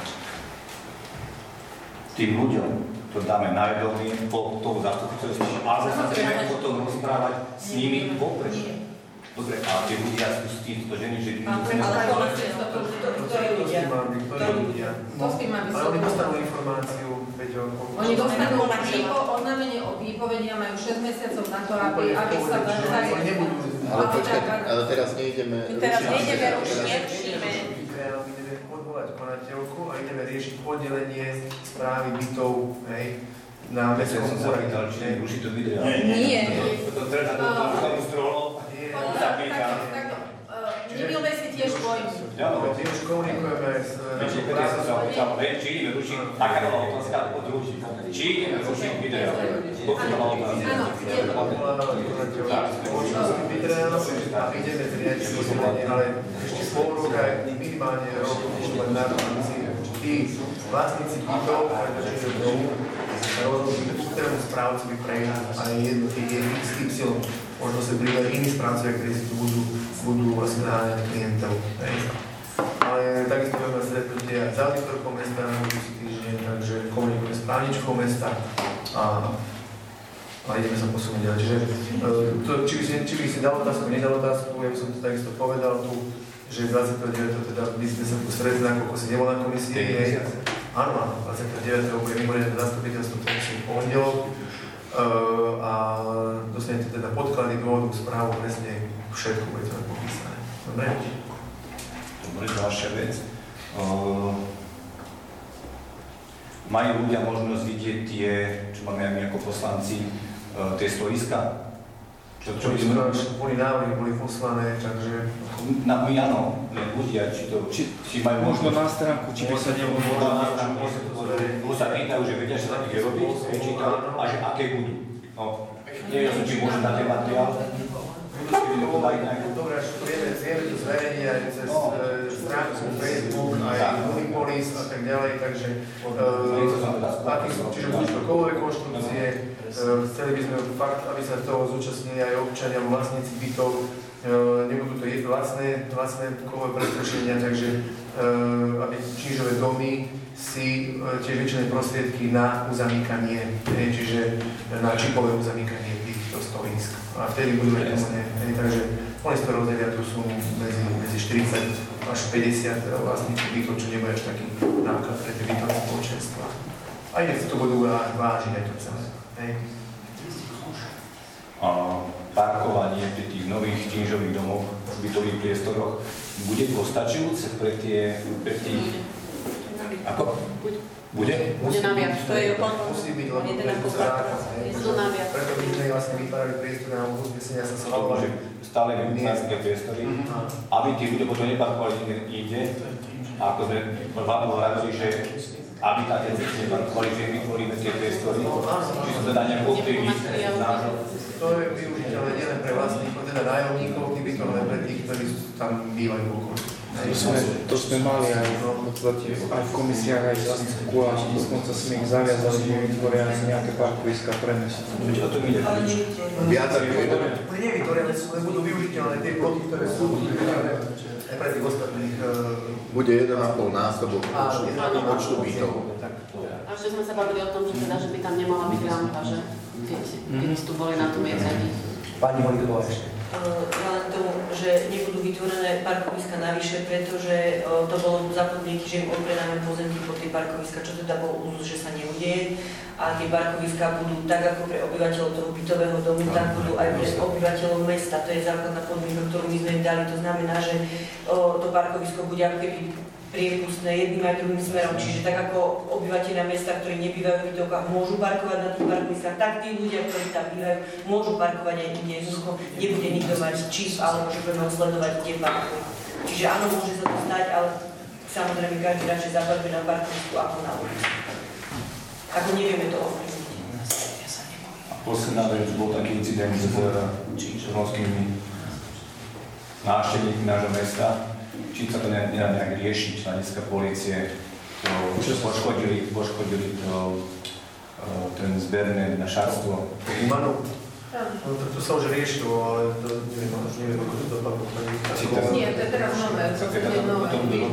Tým ľuďom to dáme na vedomie po tomu zastupiteľstvu, ale sa chceme potom rozprávať s nimi vopred. Dobre, a tie ľudia sú s týmto ženy, že... Ale ktorí ľudia? Ktorí ľudia? To s tým má vysvetliť. Ale oni dostanú informáciu, Peťo... Oni dostanú oznámenie o výpovedi a majú šesť mesiacov na to, aby, aby sa zariadili. Ale počkaj, ale teraz nejdeme... Teraz nejdeme už nerušíme. Ideme odvolať konateľku a ideme riešiť oddelenie správy bytov, hej, na mestskom úrade. Či ruší to video? Nie. To treba do toho strolo. Nemilme si tiež pojmy. Áno, my už komunikujeme s našou prácou. Či ideme rušiť, taká nová otázka od rušiť. Či ideme rušiť video? Áno, a ideme zriať rozhodenie, ale ešte pol roka, minimálne rok, už na to, tí vlastníci bytov, pretože domu, rozhodnú ústrednému správcovi prejsť a jednotlivých iks ypsilon. Možno sa príde aj iní správcovia, ktorí si tu budú, budú vlastne naháňať klientov. Hej. Ale takisto budeme sa stretnúť aj s auditorkou mesta na budúci týždeň, takže komunikujeme s právničkou mesta a, a ideme sa posunúť ďalej. Čiže to, či, by si, či by si dal otázku, nedal otázku, ja by som to takisto povedal tu, že dvadsiateho deviateho teda by sme sa tu stretli, nakoľko si nebol na komisii. Áno, áno, dvadsiateho deviateho bude mimoriadne zastupiteľstvo, to musí pondelok. Uh, a dostanete teda podklady, dôvodov, správu, presne všetko bude to popísané. Dobre? Dobre, ďalšia vec. Uh, majú ľudia možnosť vidieť tie, čo máme aj my ako poslanci, uh, tie stoiska? Čo, čo stoiska, boli návrhy, boli poslané, takže... Na, my áno, len ľudia, či to, či, či majú možno na stránku, či by sa nemohlo na stránku, lebo sa pýtajú, že vedia, že sa ide robiť, čítajú, a že aké budú. No, neviem, či môžem na ten materiál. Dobre, až vieme, vieme to zverejniť aj cez stránku Facebook, aj Unipolis a tak ďalej, takže čiže budú to kovové konštrukcie, chceli by sme fakt, aby sa toho zúčastnili aj občania, vlastníci bytov, nebudú to jedno lacné, lacné kovové prestrešenia, takže aby čížové domy si tiež vyčlené prostriedky na uzamykanie, čiže na čipové uzamykanie týchto stojísk. A vtedy budú vedomné, takže oni si to rozdelia tú sumu medzi, medzi štyridsať až päťdesiat vlastníkov bytov, čo nebude až taký náklad pre tie bytové spoločenstva. A nech to budú vážiť aj to celé. A parkovanie pri tých nových činžových domoch, v bytových priestoroch, bude postačujúce pre tie, pre tých... Ako? Bude? Bude naviac. To je musí byť, lebo preto zákaz. Preto by sme vlastne vytvárali priestory na uznesenia sa schvalovali. Že stále vytvárske priestory, aby tí ľudia potom neparkovali inde, ako sme vám hovorili, že aby táte cesty neparkovali, že vytvoríme tie priestory, či sa teda nejak ovplyvniť nášho. To je využiteľné nielen pre vlastníkov, teda nájomníkov, tí by to len pre tých, ktorí tam bývajú okolo. To sme, to sme mali aj v podstate aj v komisiách, aj v zastupku a dokonca sme ich zaviazali, že vytvoria nejaké parkoviska pre mesto. O tom ide. Viac ako vytvoria. Nevytvoria, len budú využiteľné tie plochy, ktoré sú vytvorené. aj pre tých ostatných... Bude jeden a pol násobok počtu bytov. A ešte sme sa bavili o tom, že, teda, že by tam nemala byť rampa, že keď, keď tu boli na tom jedzení. Pani Holíková ešte. Ja len tomu, že nebudú vytvorené parkoviska navyše, pretože to bolo za podmienky, že im odpredáme pozemky pod tie parkoviska, čo teda bol úzus, že sa neudeje. A tie parkoviská budú tak ako pre obyvateľov toho bytového domu, tak budú aj pre obyvateľov mesta. To je základná podmienka, ktorú my sme im dali. To znamená, že to parkovisko bude ako keby priepustné jedným aj druhým smerom. Čiže tak ako obyvateľia mesta, ktorí nebývajú v bytovkách, môžu parkovať na tých parkoviskách, tak tí ľudia, ktorí tam bývajú, môžu parkovať aj inde. Jednoducho nebude nikto mať čip, alebo že budeme sledovať, kde parkujú. Čiže áno, môže sa to stať, ale samozrejme každý radšej zaparkuje na parkovisku ako na ulici. Ako nevieme to ovplyvniť. A posledná vec, bol taký incident s čínskymi návštevníkmi nášho mesta. Či sa to nedá nejak riešiť, hľadiska polície, to poškodili, poškodili to, ten zberné našárstvo. Humanu? No, to, to sa už riešilo, ale to neviem, už neviem, ako to dopadlo. Nie, to je teraz nové, to je nové.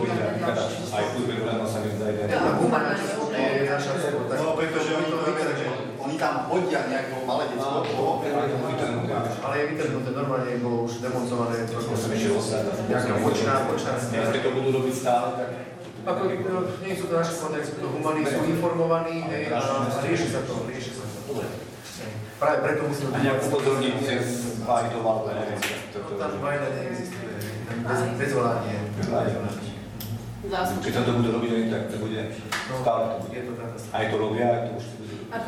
Aj tu vyrovnano sa mi zdá jeden. Humana je naša slovo. No, pretože oni to vytrhli. Oni tam hodia nejakého malé detsko. Ale je vytrhnuté, normálne bolo už demoncované. Nejaká počná, počná smiera. Keď to budú robiť stále, tak... Ako, nie sú to naši kontexty, humani sú informovaní a rieši sa to, rieši sa to. Práve preto musíme... A nejak upozorniť cez Vajdoval, neviem. Tam Vajda neexistuje, bezvolanie. Keď sa to budú robiť, tak to bude stále to bude. Aj to robia, aj to už to bude. Ako...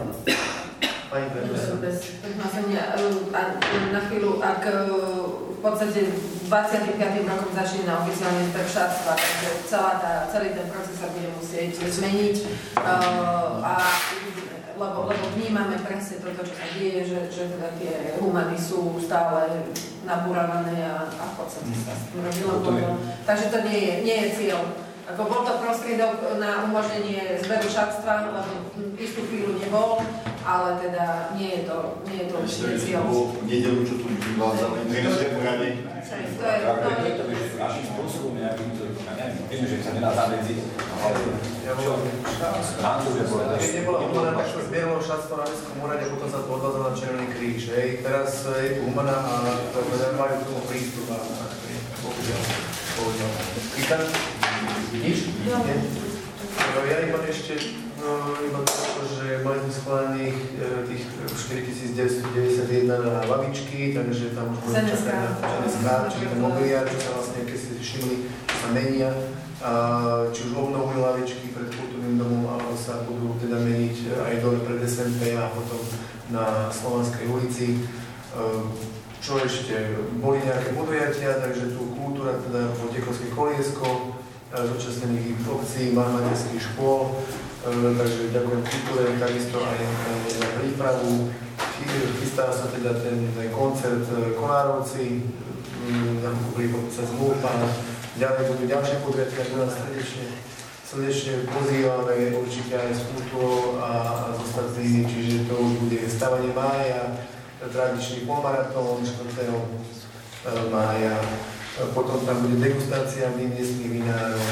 Pani Predsa. Bez hlasenia. Na chvíľu, ak v podstate dvadsiatym piatym rokom začína oficiálne zber šatstva, takže celá tá, celý ten proces sa bude musieť zmeniť. A Lebo, lebo vnímame presne toto, čo sa deje, že, že teda tie humany sú stále nabúravané a, a v podstate sa s tým robilo. Takže to nie je, nie je cieľ. Ako bol to prostriedok na umožnenie zberu šatstva, lebo istú chvíľu nebol, ale teda nie je to, nie je to určite cieľ. V nedelu, čo tu vyvádzali, nežde porade. To je to. To je našim spôsobom nejakým, neviem, že sa nedá zamedziť, ale čo? Nántúže povedať. Keď nebola humana, tak sa zbieralo šatstvo na Mestskom úrade, potom sa to odvádzalo na Červený kríž. Hej. Teraz je tu humana a majú k tomu prístup a bohužiaľ. Chytám? Nič? Nie? Ja iba ešte, iba to, že mali sme schválených tých štyritisíc deväťsto deväťdesiatjeden na lavičky, takže tam už budeme čakať na en es ká, čiže ten mobiliár, čo sa vlastne, keď si všimli, čo sa menia, či už obnovujú lavičky pred kultúrnym domom, alebo sa budú teda meniť aj dole pred es en pé a potom na Slovanskej ulici. Čo ešte? Boli nejaké podujatia, takže tu kultúra, teda Vojtechovské koliesko, zúčastnených obcí, materských škôl, takže ďakujem kultúre, takisto aj za prípravu. Chystá sa teda ten, ten koncert Konárovci, nám prípomína sa zmluv a ďalej budú ďalšie podujatia, ktoré nás srdečne, srdečne pozývame určite aj s kultúrou a, a s ostatnými, čiže to už bude stavanie mája, tradičný polmaratón štvrtého mája. Potom tam bude degustácia miestnych vinárov,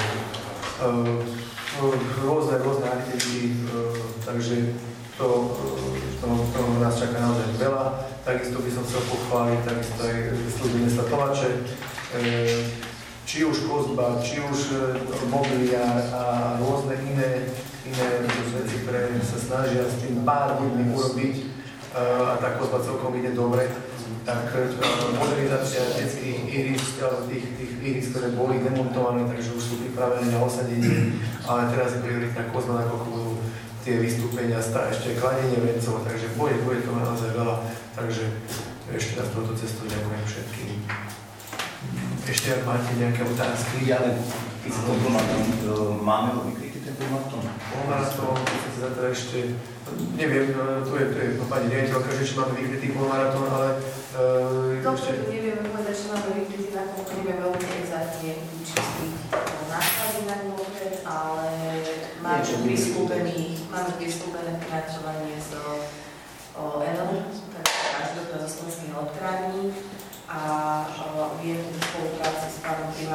rôzne, rôzne aktivity, takže to, to, to nás čaká naozaj veľa. Takisto by som chcel pochváliť, takisto aj služby mesta Tovače, či už kozba, či už mobiliár a rôzne iné, iné veci, ktoré sa snažia s tým pár ľuďmi urobiť a tá kozba celkom ide dobre. Tak modernizácia detských ihrisk, tých, tých ihrisk, ktoré boli demontované, takže už sú pripravené na osadenie, ale teraz je prioritná kozba, nakoľko budú tie vystúpenia, ešte kladenie vencov, takže bude, bude to naozaj veľa, takže ešte raz touto cestou ďakujem všetkým. Ešte ak máte nejaké otázky? Ja len, keď sa to pomatón, máme ho vykrytý ten pomatón? Polmaratón, keď sa zatiaľ ešte, neviem, tu je, tu je pani riaditeľka, že ešte máme vykrytý polmaratón, ale uh, ešte... To nevieme povedať, že máme vykrytý na tom, nevieme veľmi exaktne čistiť náklady na ňu, ale máme prislúbené financovanie z ó el, takže každopádne zo slovenských elektrární a vieme v spolupráci s pánom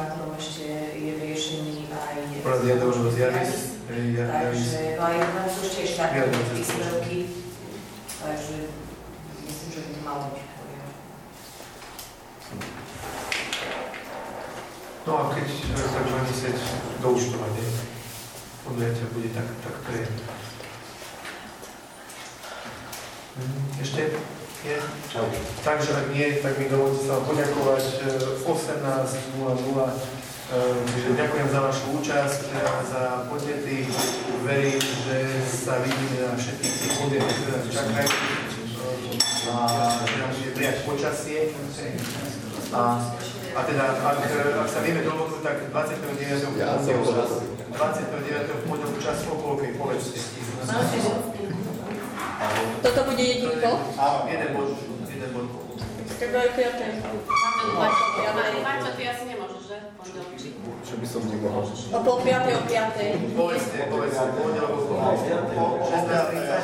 Poraz je to už rozjavis. Takže no a jedna sú ešte štartové príspevky, takže myslím, že by to malo byť v poriadku. No a keď sa budeme musieť doučtovať, podujatia bude tak, tak to je. Ešte? Nie? Takže ak nie, tak mi dovolte sa vám poďakovať osemnásť nula nula. Čiže ďakujem za vašu účasť, za podnety. Verím, že sa vidíme na všetkých tých podnetoch, ktoré nás čakajú. A že nám bude prijať počasie. A, a teda, ak, ak sa vieme dohodnúť, tak dvadsiateho deviateho dvadsiateho deviateho v pondelku čas o polkej, povedzte. Toto bude jediný bod? Áno, jeden bod. Jeden bod. Treba aj piatej. Marťo, ty asi nemôžeš, že? Pondelčík. Čo by som nemohol? O pol piatej, o piatej. Povedzte, povedzte, pondelok o šestnásť tridsať.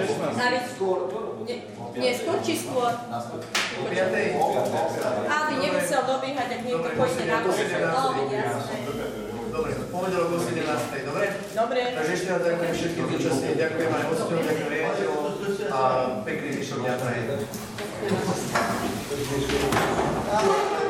Nie, skôr či skôr? O piatej? Aby nemusel dobiehať, ak niekto pôjde na konečne. No, jasné. Dobre, pondelok o sedemnástej, dobre? Dobre. Takže ešte raz ďakujem všetkým zúčastným, ďakujem aj hostom, ďakujem riaditeľom a pekný zvyšok dňa prajem.